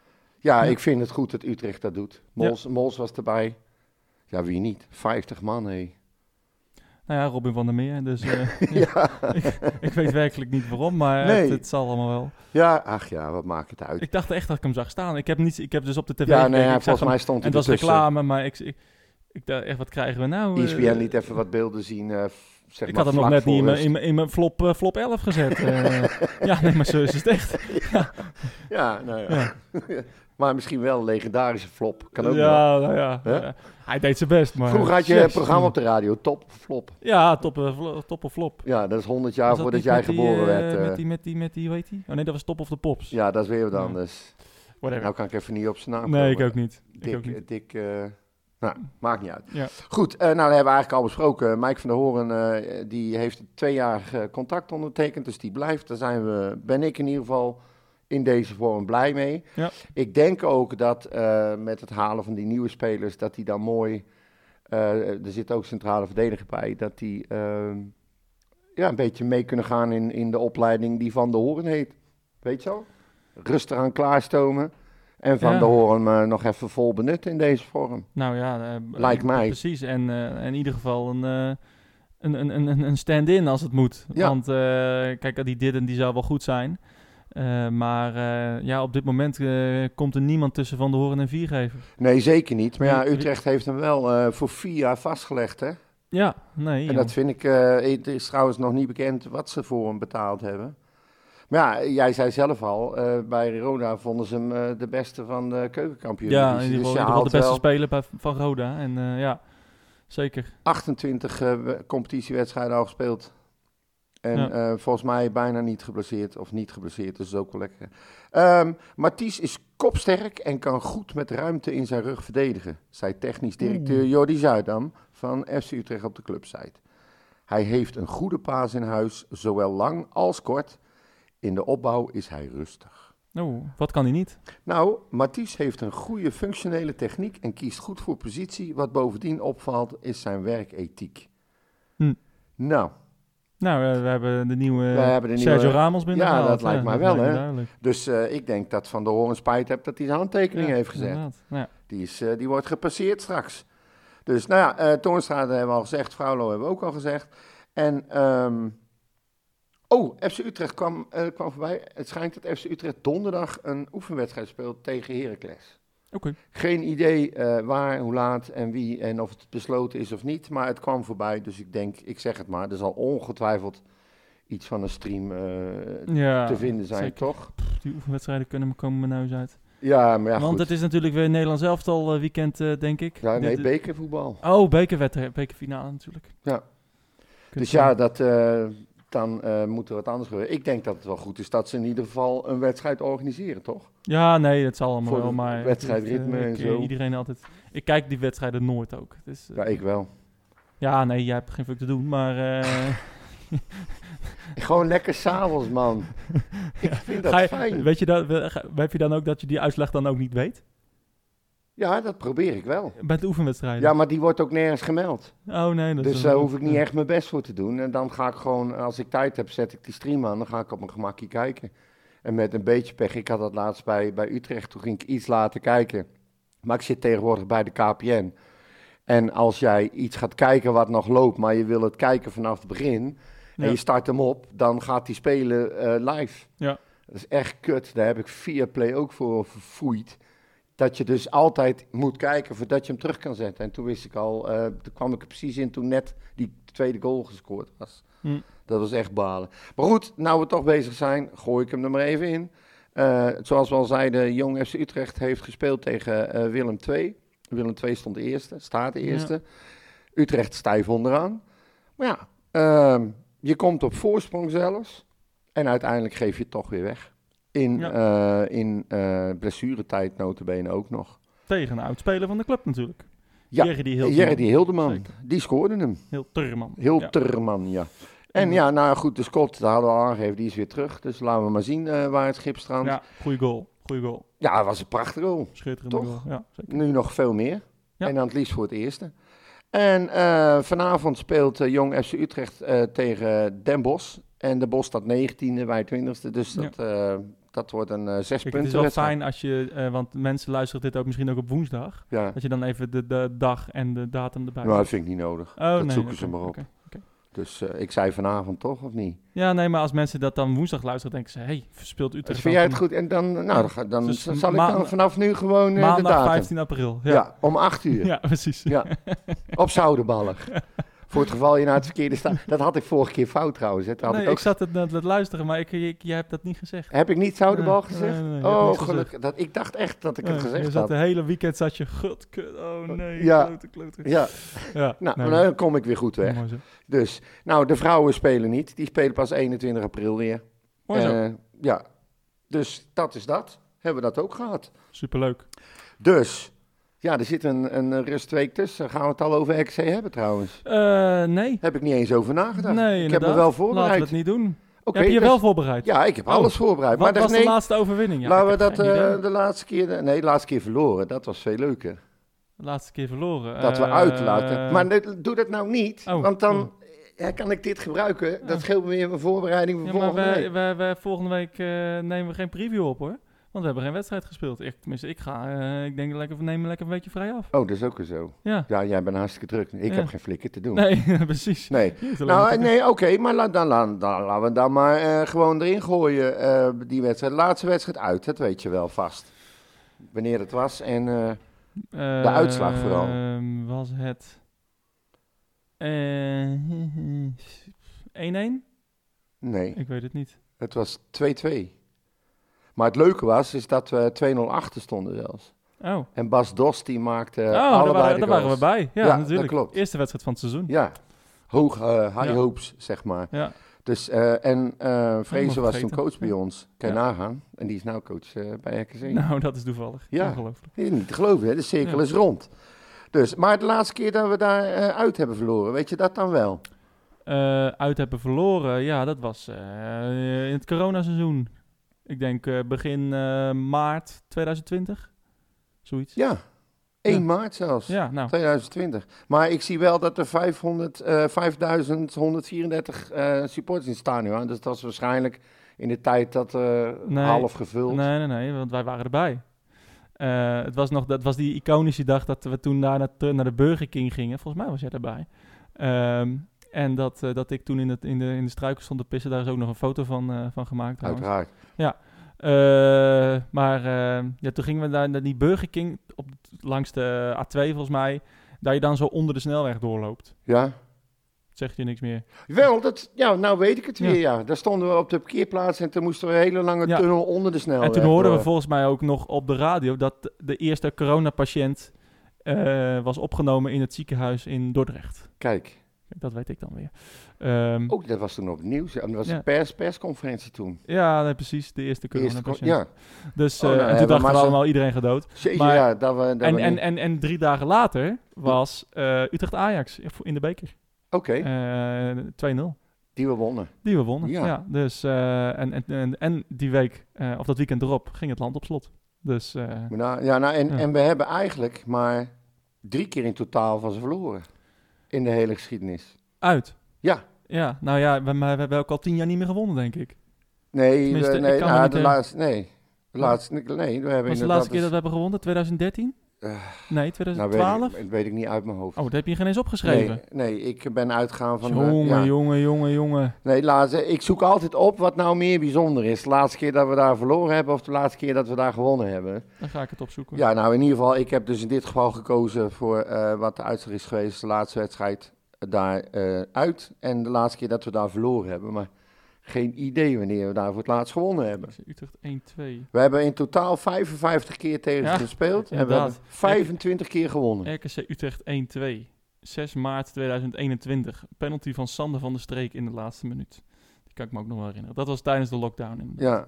ja, ik vind het goed dat Utrecht dat doet. Mols, ja. Mols was erbij. Ja, wie niet? vijftig man, hé. Hey. Nou ja, Robin van der Meer, dus uh, ja. ik, ik weet werkelijk niet waarom, maar nee. het, het zal allemaal wel. Ja, ach ja, wat maakt het uit? Ik dacht echt dat ik hem zag staan. Ik heb, niet, ik heb dus op de tv ja, gekeken. Nee, ja, ik volgens mij hem, stond hij hij en het was reclame, maar ik, ik, ik dacht echt, wat krijgen we nou? E S P N uh, liet even wat beelden zien, uh, zeg ik maar had hem nog net niet in mijn, in mijn, in mijn flop, uh, flop elf gezet. Uh, ja, nee, maar zo is het echt. Ja, ja nou ja. ja. Maar misschien wel een legendarische flop. Kan ook ja, nog. Nou ja, huh? ja. Hij deed zijn best, maar... Vroeger had je een programma op de radio, Top of Flop. Ja, Top, uh, top of Flop. Ja, dat is honderd jaar voordat jij die, geboren uh, werd. Uh... Met die, met die, met die, hoe heet die? Oh nee, dat was Top of the Pops. Ja, dat is weer wat ja. anders. Whatever. Nou kan ik even niet op zijn naam Nee, komen. ik ook niet. Dik, ik ook niet. dik uh... nou, maakt niet uit. Ja. Goed, uh, nou, dat hebben we eigenlijk al besproken. Mike van der Hoorn, uh, die heeft twee jaar uh, contract ondertekend, dus die blijft. Daar zijn we, ben ik in ieder geval... in deze vorm blij mee. Ja. Ik denk ook dat uh, met het halen van die nieuwe spelers, dat die dan mooi, uh, er zit ook centrale verdediger bij, dat die uh, ja, een beetje mee kunnen gaan in, in de opleiding die Van der Hoorn heet. Weet je wel? Rustig aan klaarstomen en Van ja. der Hoorn uh, nog even vol benutten in deze vorm. Nou ja, uh, lijkt mij. Precies, en uh, in ieder geval een... Uh, Een, een, een, een stand-in als het moet. Ja. Want uh, kijk, die Didden die zou wel goed zijn. Uh, maar uh, ja, op dit moment uh, komt er niemand tussen Van der Hoorn en Viergever. Nee, zeker niet. Maar ja, Utrecht heeft hem wel uh, voor vier jaar vastgelegd, hè? Ja, nee. En joh. dat vind ik, uh, het is trouwens nog niet bekend wat ze voor hem betaald hebben. Maar ja, jij zei zelf al, uh, bij Roda vonden ze hem uh, de beste van de keukenkampioen. Ja, in ieder geval, dus in ieder geval de beste speler bij, van Roda. En uh, ja, zeker. achtentwintig uh, competitiewedstrijden al gespeeld. En ja. uh, volgens mij bijna niet geblesseerd of niet geblesseerd, dus dat is ook wel lekker. Um, Mathies is kopsterk en kan goed met ruimte in zijn rug verdedigen, zei technisch directeur mm. Jordi Zuidam van F C Utrecht op de clubsite. Hij heeft een goede paas in huis, zowel lang als kort. In de opbouw is hij rustig. Oh, wat kan hij niet? Nou, Mathies heeft een goede functionele techniek en kiest goed voor positie. Wat bovendien opvalt, is zijn werkethiek. Hm. Nou... Nou, uh, we hebben de nieuwe, hebben de Sergio nieuwe... Ramos binnengehaald. Ja, dat lijkt ja, mij dat wel, hè. duidelijk. Dus uh, ik denk dat Van der Hoorn spijt heeft dat hij zijn handtekening ja, heeft gezet. Ja. Die, is, uh, die wordt gepasseerd straks. Dus, nou ja, uh, Toornstra hebben we al gezegd, Vrouwlo hebben we ook al gezegd. En, um... oh, F C Utrecht kwam, uh, kwam voorbij. Het schijnt dat F C Utrecht donderdag een oefenwedstrijd speelt tegen Heracles. Okay. Geen idee uh, waar, hoe laat en wie en of het besloten is of niet. Maar het kwam voorbij, dus ik denk, ik zeg het maar, er zal ongetwijfeld iets van een stream uh, ja, te vinden zijn, zeker. toch? Pff, die oefenwedstrijden kunnen komen mijn neus uit. Ja, maar ja, Want goed. het is natuurlijk weer Nederlands elftal uh, weekend, uh, denk ik. Ja, nee, Dit, bekervoetbal. Oh, bekerwedstrijd, bekerfinale natuurlijk. Ja. Kunt dus ja, dat, uh, dan uh, moet er wat anders gebeuren. Ik denk dat het wel goed is dat ze in ieder geval een wedstrijd organiseren, toch? Ja, nee, dat zal allemaal Voor wel, maar... wedstrijdritme het, uh, en ik, zo. Iedereen altijd... Ik kijk die wedstrijden nooit ook. Dus, uh, ja, ik wel. Ja, nee, jij hebt geen fuck te doen, maar... Uh, Gewoon lekker s'avonds, man. Ik vind dat je, fijn. Weet je dat, heb je dan ook dat je die uitslag dan ook niet weet? Ja, dat probeer ik wel. Bij de oefenwedstrijden? Ja, maar die wordt ook nergens gemeld. Oh nee. Dat dus daar uh, hoef ik niet echt mijn best voor te doen. En dan ga ik gewoon, als ik tijd heb, zet ik die stream aan. Dan ga ik op mijn gemakje kijken. En met een beetje pech, ik had dat laatst bij, bij Utrecht, toen ging ik iets later kijken. Maar ik zit tegenwoordig bij de K P N. En als jij iets gaat kijken wat nog loopt, maar je wil het kijken vanaf het begin... Ja. En je start hem op, dan gaat hij spelen uh, live. Ja. Dat is echt kut. Daar heb ik Viaplay ook voor verfoeid. Dat je dus altijd moet kijken voordat je hem terug kan zetten. En toen wist ik al, uh, toen kwam ik er precies in toen net die tweede goal gescoord was. Hm. Dat was echt balen. Maar goed, nou we toch bezig zijn, gooi ik hem er maar even in. Uh, zoals we al zeiden, Jong F C Utrecht heeft gespeeld tegen uh, Willem twee. Willem twee stond de eerste, staat de eerste. Ja. Utrecht stijf onderaan. Maar ja, uh, je komt op voorsprong zelfs. En uiteindelijk geef je het toch weer weg. In, ja. uh, in uh, blessuretijd notabene ook nog. Tegen een oud-speler van de club natuurlijk. Ja, Jerry Hildeman. Jerry Hildeman. Die scoorde hem. Hilterman. Hilterman, ja. ja. En ja, nou goed, de Scott, daar hadden we al aangegeven, die is weer terug. Dus laten we maar zien uh, waar het schip strandt. Ja, goeie goal. Goeie goal. Ja, het was een prachtige goal. Schitterende toch? goal. Ja, zeker. Nu nog veel meer. Ja. En dan het liefst voor het eerste. En uh, vanavond speelt uh, Jong F C Utrecht uh, tegen Den Bosch. En de Bosch staat negentiende, wij twintigste. Dus dat, ja. uh, dat wordt een uh, zes Kijk, punten. Het is wel fijn als je, uh, want mensen luisteren dit ook misschien ook op woensdag. Ja. Dat je dan even de, de dag en de datum erbij Nou, dat vind ik niet nodig. Oh, dat nee, zoeken okay, ze maar op. Okay, okay. Dus uh, ik zei vanavond toch, of niet? Ja, nee, maar als mensen dat dan woensdag luisteren, denken ze... Hé, hey, speelt Utrecht... Dus vind jij het goed? En dan, nou, dan, dan dus zal ma- ik dan vanaf nu gewoon uh, maandag de datum. vijftien april. Ja. Ja, om acht uur. Ja, precies. Ja. Op Zoudenballig. Voor het geval je naar het verkeerde staat. Dat had ik vorige keer fout trouwens. Hè. Had nee, ik, ik, ook... ik zat het net te luisteren, maar ik, ik, jij hebt dat niet gezegd. Heb ik niet Zoudenballig nee, gezegd? Nee, nee, nee, oh, gelukkig. Dat, ik dacht echt dat ik nee, het gezegd je zat had. Het hele weekend zat je... God, kut, oh nee, ja. klote, klote. Ja. ja. Nou, nee, dan kom ik weer goed weg. Mooi zo. Dus, nou, de vrouwen spelen niet. Die spelen pas eenentwintig april weer. Mooi zo. Uh, ja, dus dat is dat. Hebben we dat ook gehad. Superleuk. Dus... Ja, er zit een, een rustweek tussen. Gaan we het al over R K C hebben trouwens? Uh, nee. Heb ik niet eens over nagedacht. Nee, ik inderdaad. heb me wel voorbereid. Laten we het niet doen. Okay, heb je je dus, wel voorbereid? Ja, ik heb oh. alles voorbereid. Wat maar was nee, de laatste overwinning? Ja, laten we dat uh, de laatste keer... Nee, de laatste keer verloren. Dat was veel leuker. De laatste keer verloren. Dat uh, we uitlaten. Maar nee, doe dat nou niet. Oh, want dan... Oh. Ja, kan ik dit gebruiken? Oh. Dat scheelt me weer mijn voorbereiding voor ja, volgende maar wij, week. wij, wij, volgende week uh, nemen we geen preview op hoor. Want we hebben geen wedstrijd gespeeld. Ik, tenminste, ik ga, uh, ik denk lekker, we nemen lekker een beetje vrij af. Oh, dat is ook weer zo. Ja. Ja, jij bent hartstikke druk. Ik ja. heb geen flikker te doen. Nee, precies. Nee, nou, nee oké, okay, maar laat, dan, dan, dan laten we dan maar uh, gewoon erin gooien, uh, die wedstrijd. De laatste wedstrijd uit, dat weet je wel vast. Wanneer het was en uh, uh, de uitslag vooral. Uh, was het één-één? Nee. Ik weet het niet. Het was twee-twee. Maar het leuke was, is dat we twee nul achter stonden zelfs. Oh. En Bas Dost, die maakte oh, allebei daar waren, de daar waren we bij. Ja, ja natuurlijk. Dat klopt. Eerste wedstrijd van het seizoen. Ja, hoog, uh, high ja. hopes, zeg maar. Ja. Dus, uh, en uh, Vrezen was toen coach ja. bij ons. Kan je ja. nagaan. En die is nou coach uh, bij R K C. Nou, dat is toevallig. Ja, ongelooflijk. is niet te geloven, hè? De cirkel ja. is rond. Dus, maar de laatste keer dat we daar uh, uit hebben verloren, weet je dat dan wel? Uh, uit hebben verloren, ja, dat was uh, in het coronaseizoen. Ik denk uh, begin uh, maart tweeduizend twintig, zoiets. Ja, één ja. maart zelfs, ja, nou. tweeduizend twintig. Maar ik zie wel dat er vijfhonderd, uh, vijfduizend honderdvierendertig uh, supporters in het stadion waren. Dus dat was waarschijnlijk in de tijd dat uh, nee, half gevuld. Nee, nee, nee, want wij waren erbij. Uh, het was nog, dat was die iconische dag dat we toen daar naar, naar de Burger King gingen. Volgens mij was jij erbij. Um, En dat, uh, dat ik toen in, het, in, de, in de struiken stond te pissen, daar is ook nog een foto van, uh, van gemaakt. Trouwens. Uiteraard. Ja, uh, maar uh, ja, toen gingen we daar naar die Burger King op, langs de A twee volgens mij, dat je dan zo onder de snelweg doorloopt. Ja. Zegt je niks meer? Wel, dat, ja, nou weet ik het weer, ja. ja. Daar stonden we op de parkeerplaats en toen moesten we een hele lange ja. tunnel onder de snelweg. En toen hoorden we volgens mij ook nog op de radio dat de eerste coronapatiënt uh, was opgenomen in het ziekenhuis in Dordrecht. Kijk. Dat weet ik dan weer. Um, Ook dat was toen op het nieuws. Dat was ja. een pers, persconferentie toen. Ja, nee, precies. De eerste coronapatiënt. Ja. Dus uh, oh, nou, en toen dachten we allemaal iedereen gedood. Jeetje, maar, ja, dat we, dat en, we en, en, en drie dagen later was uh, Utrecht-Ajax in de beker. Oké. Okay. Uh, twee nul. Die we wonnen. Die we wonnen, ja. ja dus, uh, en, en, en, en die week, uh, of dat weekend erop, ging het land op slot. Dus, uh, nou, ja, nou, en, ja. en we hebben eigenlijk maar drie keer in totaal van ze verloren. In de hele geschiedenis. Uit? Ja. Ja, nou ja, we, we hebben ook al tien jaar niet meer gewonnen, denk ik. Nee, we, nee, nou, de uh, laatste, nee. De laatste, nee, we hebben was de laatste keer dat we hebben gewonnen? twintig dertien? Uh, nee, twintig twaalf? Nou, weet ik, weet ik niet uit mijn hoofd. Oh, dat heb je geen eens opgeschreven? Nee, nee ik ben uitgegaan van... Jongen, uh, ja. jongen, jongen, jongen. Nee, laatste, ik zoek altijd op wat nou meer bijzonder is. De laatste keer dat we daar verloren hebben of de laatste keer dat we daar gewonnen hebben. Dan ga ik het opzoeken. Ja, nou in ieder geval, ik heb dus in dit geval gekozen voor uh, wat de uitslag is geweest. De laatste wedstrijd daar uh, uit en de laatste keer dat we daar verloren hebben. Maar geen idee wanneer we daar voor het laatst gewonnen hebben. Utrecht één twee. We hebben in totaal vijfenvijftig keer tegen ja, gespeeld. En we hebben vijfentwintig R- keer gewonnen. R K C Utrecht één twee. zes maart tweeduizend eenentwintig. Penalty van Sander van der Streek in de laatste minuut. Die kan ik me ook nog wel herinneren. Dat was tijdens de lockdown inderdaad.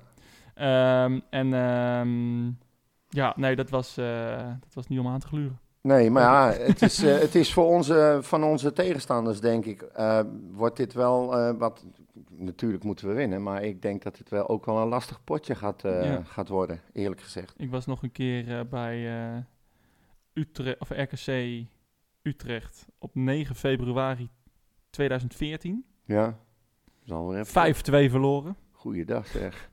Ja. Um, en um, ja, nee, dat was, uh, dat was niet om aan te gluren. Nee, maar ja, het is, uh, het is voor onze, van onze tegenstanders, denk ik, uh, wordt dit wel uh, wat... Natuurlijk moeten we winnen, maar ik denk dat het wel ook wel een lastig potje gaat, uh, ja. gaat worden, eerlijk gezegd. Ik was nog een keer uh, bij uh, Utrecht, of R K C Utrecht op negen februari tweeduizend veertien. Ja, dat is alweer even. vijf twee verloren. Goeiedag zeg.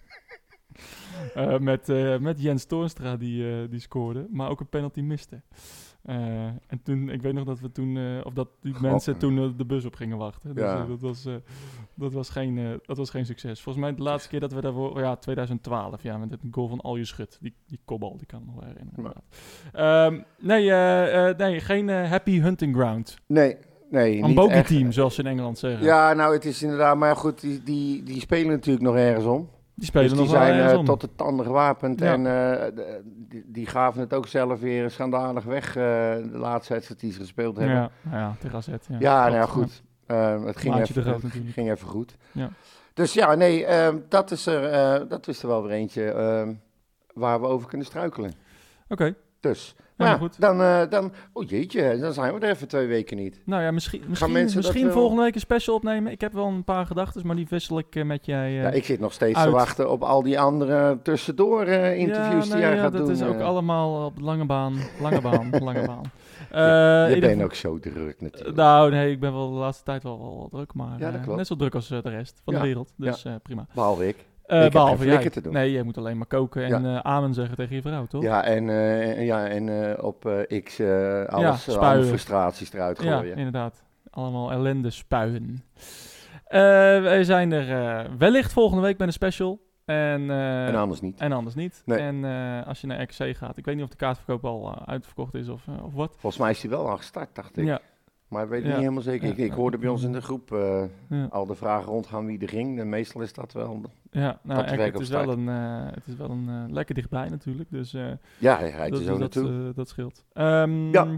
Uh, met, uh, met Jens Toornstra die, uh, die scoorde, maar ook een penalty miste. Uh, en toen, ik weet nog dat we toen, uh, of dat die Gokken. mensen toen uh, de bus op gingen wachten. Dus Ja. uh, dat, was, uh, dat, was geen, uh, dat was geen succes. Volgens mij de laatste keer dat we daarvoor, ja, twintig twaalf, ja, met het goal van Alje Schut. Die, die kopbal, die kan ik nog wel herinneren. Ja. Um, nee, uh, uh, nee, geen uh, happy hunting ground. Nee, nee. Een niet bogey echt. team, zoals ze in Engeland zeggen. Ja, nou het is inderdaad, maar goed, die, die, die spelen natuurlijk nog ergens om. Die spelen Dus die nog wel zijn ergens uh, om. tot de tanden gewapend. Ja. En uh, de, die, die gaven het ook zelf weer schandalig weg, uh, de laatste wedstrijd die ze gespeeld hebben. Ja, ja, tegen A Z. Ja, Ja, ja nou ja, Klopt, goed. Uh, het ging Maatje de even, Groot het natuurlijk. ging even goed. Ja. Dus ja, nee, uh, dat, is er, uh, dat is er wel weer eentje uh, waar we over kunnen struikelen. Oké. Okay. Dus, Ja, maar ja, goed. dan, uh, dan, oh jeetje, dan zijn we er even twee weken niet. Nou ja, misschien, misschien, mensen dat misschien wel- volgende week een special opnemen. Ik heb wel een paar gedachten, maar die wissel ik uh, met jij. Uh, Ja, ik zit nog steeds uit. te wachten op al die andere tussendoor uh, interviews ja, die nee, jij ja, gaat dat doen. is ook uh. allemaal op lange baan. Lange baan, lange baan. Uh, Ja, je ieder- bent ook zo druk natuurlijk. Nou, nee, ik ben wel de laatste tijd wel, wel, wel druk, maar Ja, dat uh, klopt. net zo druk als uh, de rest van Ja, de wereld. Dus uh, prima. Behalve ik. Uh, heb behalve geen jij. flikker te doen. Nee, jij moet alleen maar koken en uh, amen zeggen tegen je vrouw, toch? Ja, en, uh, ja, en uh, op uh, X uh, alles, Ja, uh, spuien. alle frustraties eruit Ja, gooien. inderdaad. Allemaal ellende spuien. Uh, wij zijn er uh, wellicht volgende week met een special. En, uh, En anders niet. En anders niet. Nee. En uh, als je naar R K C gaat, ik weet niet of de kaartverkoop al uh, uitverkocht is of, uh, of wat. Volgens mij is die wel al gestart, dacht ik. Ja, Maar ik weet het Ja. niet helemaal zeker. Ja. Ik, ik hoorde bij ons in de groep uh, ja. al de vragen rondgaan wie er ging. En meestal is dat wel... ja nou, Dat de R K, werk het, op is start. wel een, uh, het is wel een uh, lekker dichtbij natuurlijk. Dus uh, Ja, hij rijdt dat, er zo dat, naartoe. uh, dat scheelt. Um, Ja.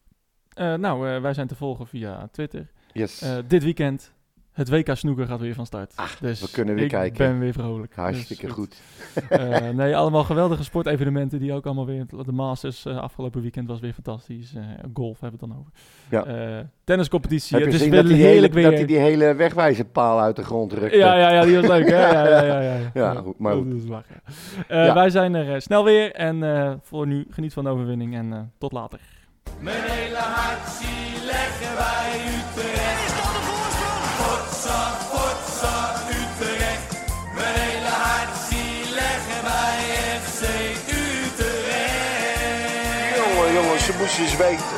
uh, nou, uh, wij zijn te volgen via Twitter. Yes. Uh, dit weekend, het W K Snoeker gaat weer van start. Ach, dus we kunnen weer ik kijken. ben weer vrolijk. Hartstikke Dus, goed. Uh, nee, allemaal geweldige sportevenementen die ook allemaal weer... De Masters uh, afgelopen weekend was weer fantastisch. Uh, golf hebben we het dan over. Ja. Uh, tenniscompetitie, Heb je het is gezien weer dat hij die, heerlijk hele, dat weer. hij die hele wegwijzerpaal uit de grond rukte? Ja, ja, ja, die was leuk, hè? Ja, ja, ja. ja, ja. Ja, goed, maar dat goed. is lachen. Uh, Ja. Wij zijn er uh, snel weer en uh, voor nu geniet van de overwinning en uh, tot later. Mijn hele hart zie leggen wij Utrecht. Is dat de voorsprong? Potsa, potsa, Utrecht. Mijn hele hart zie leggen wij F C Utrecht. Jongen, jongens, ze moesten eens weten.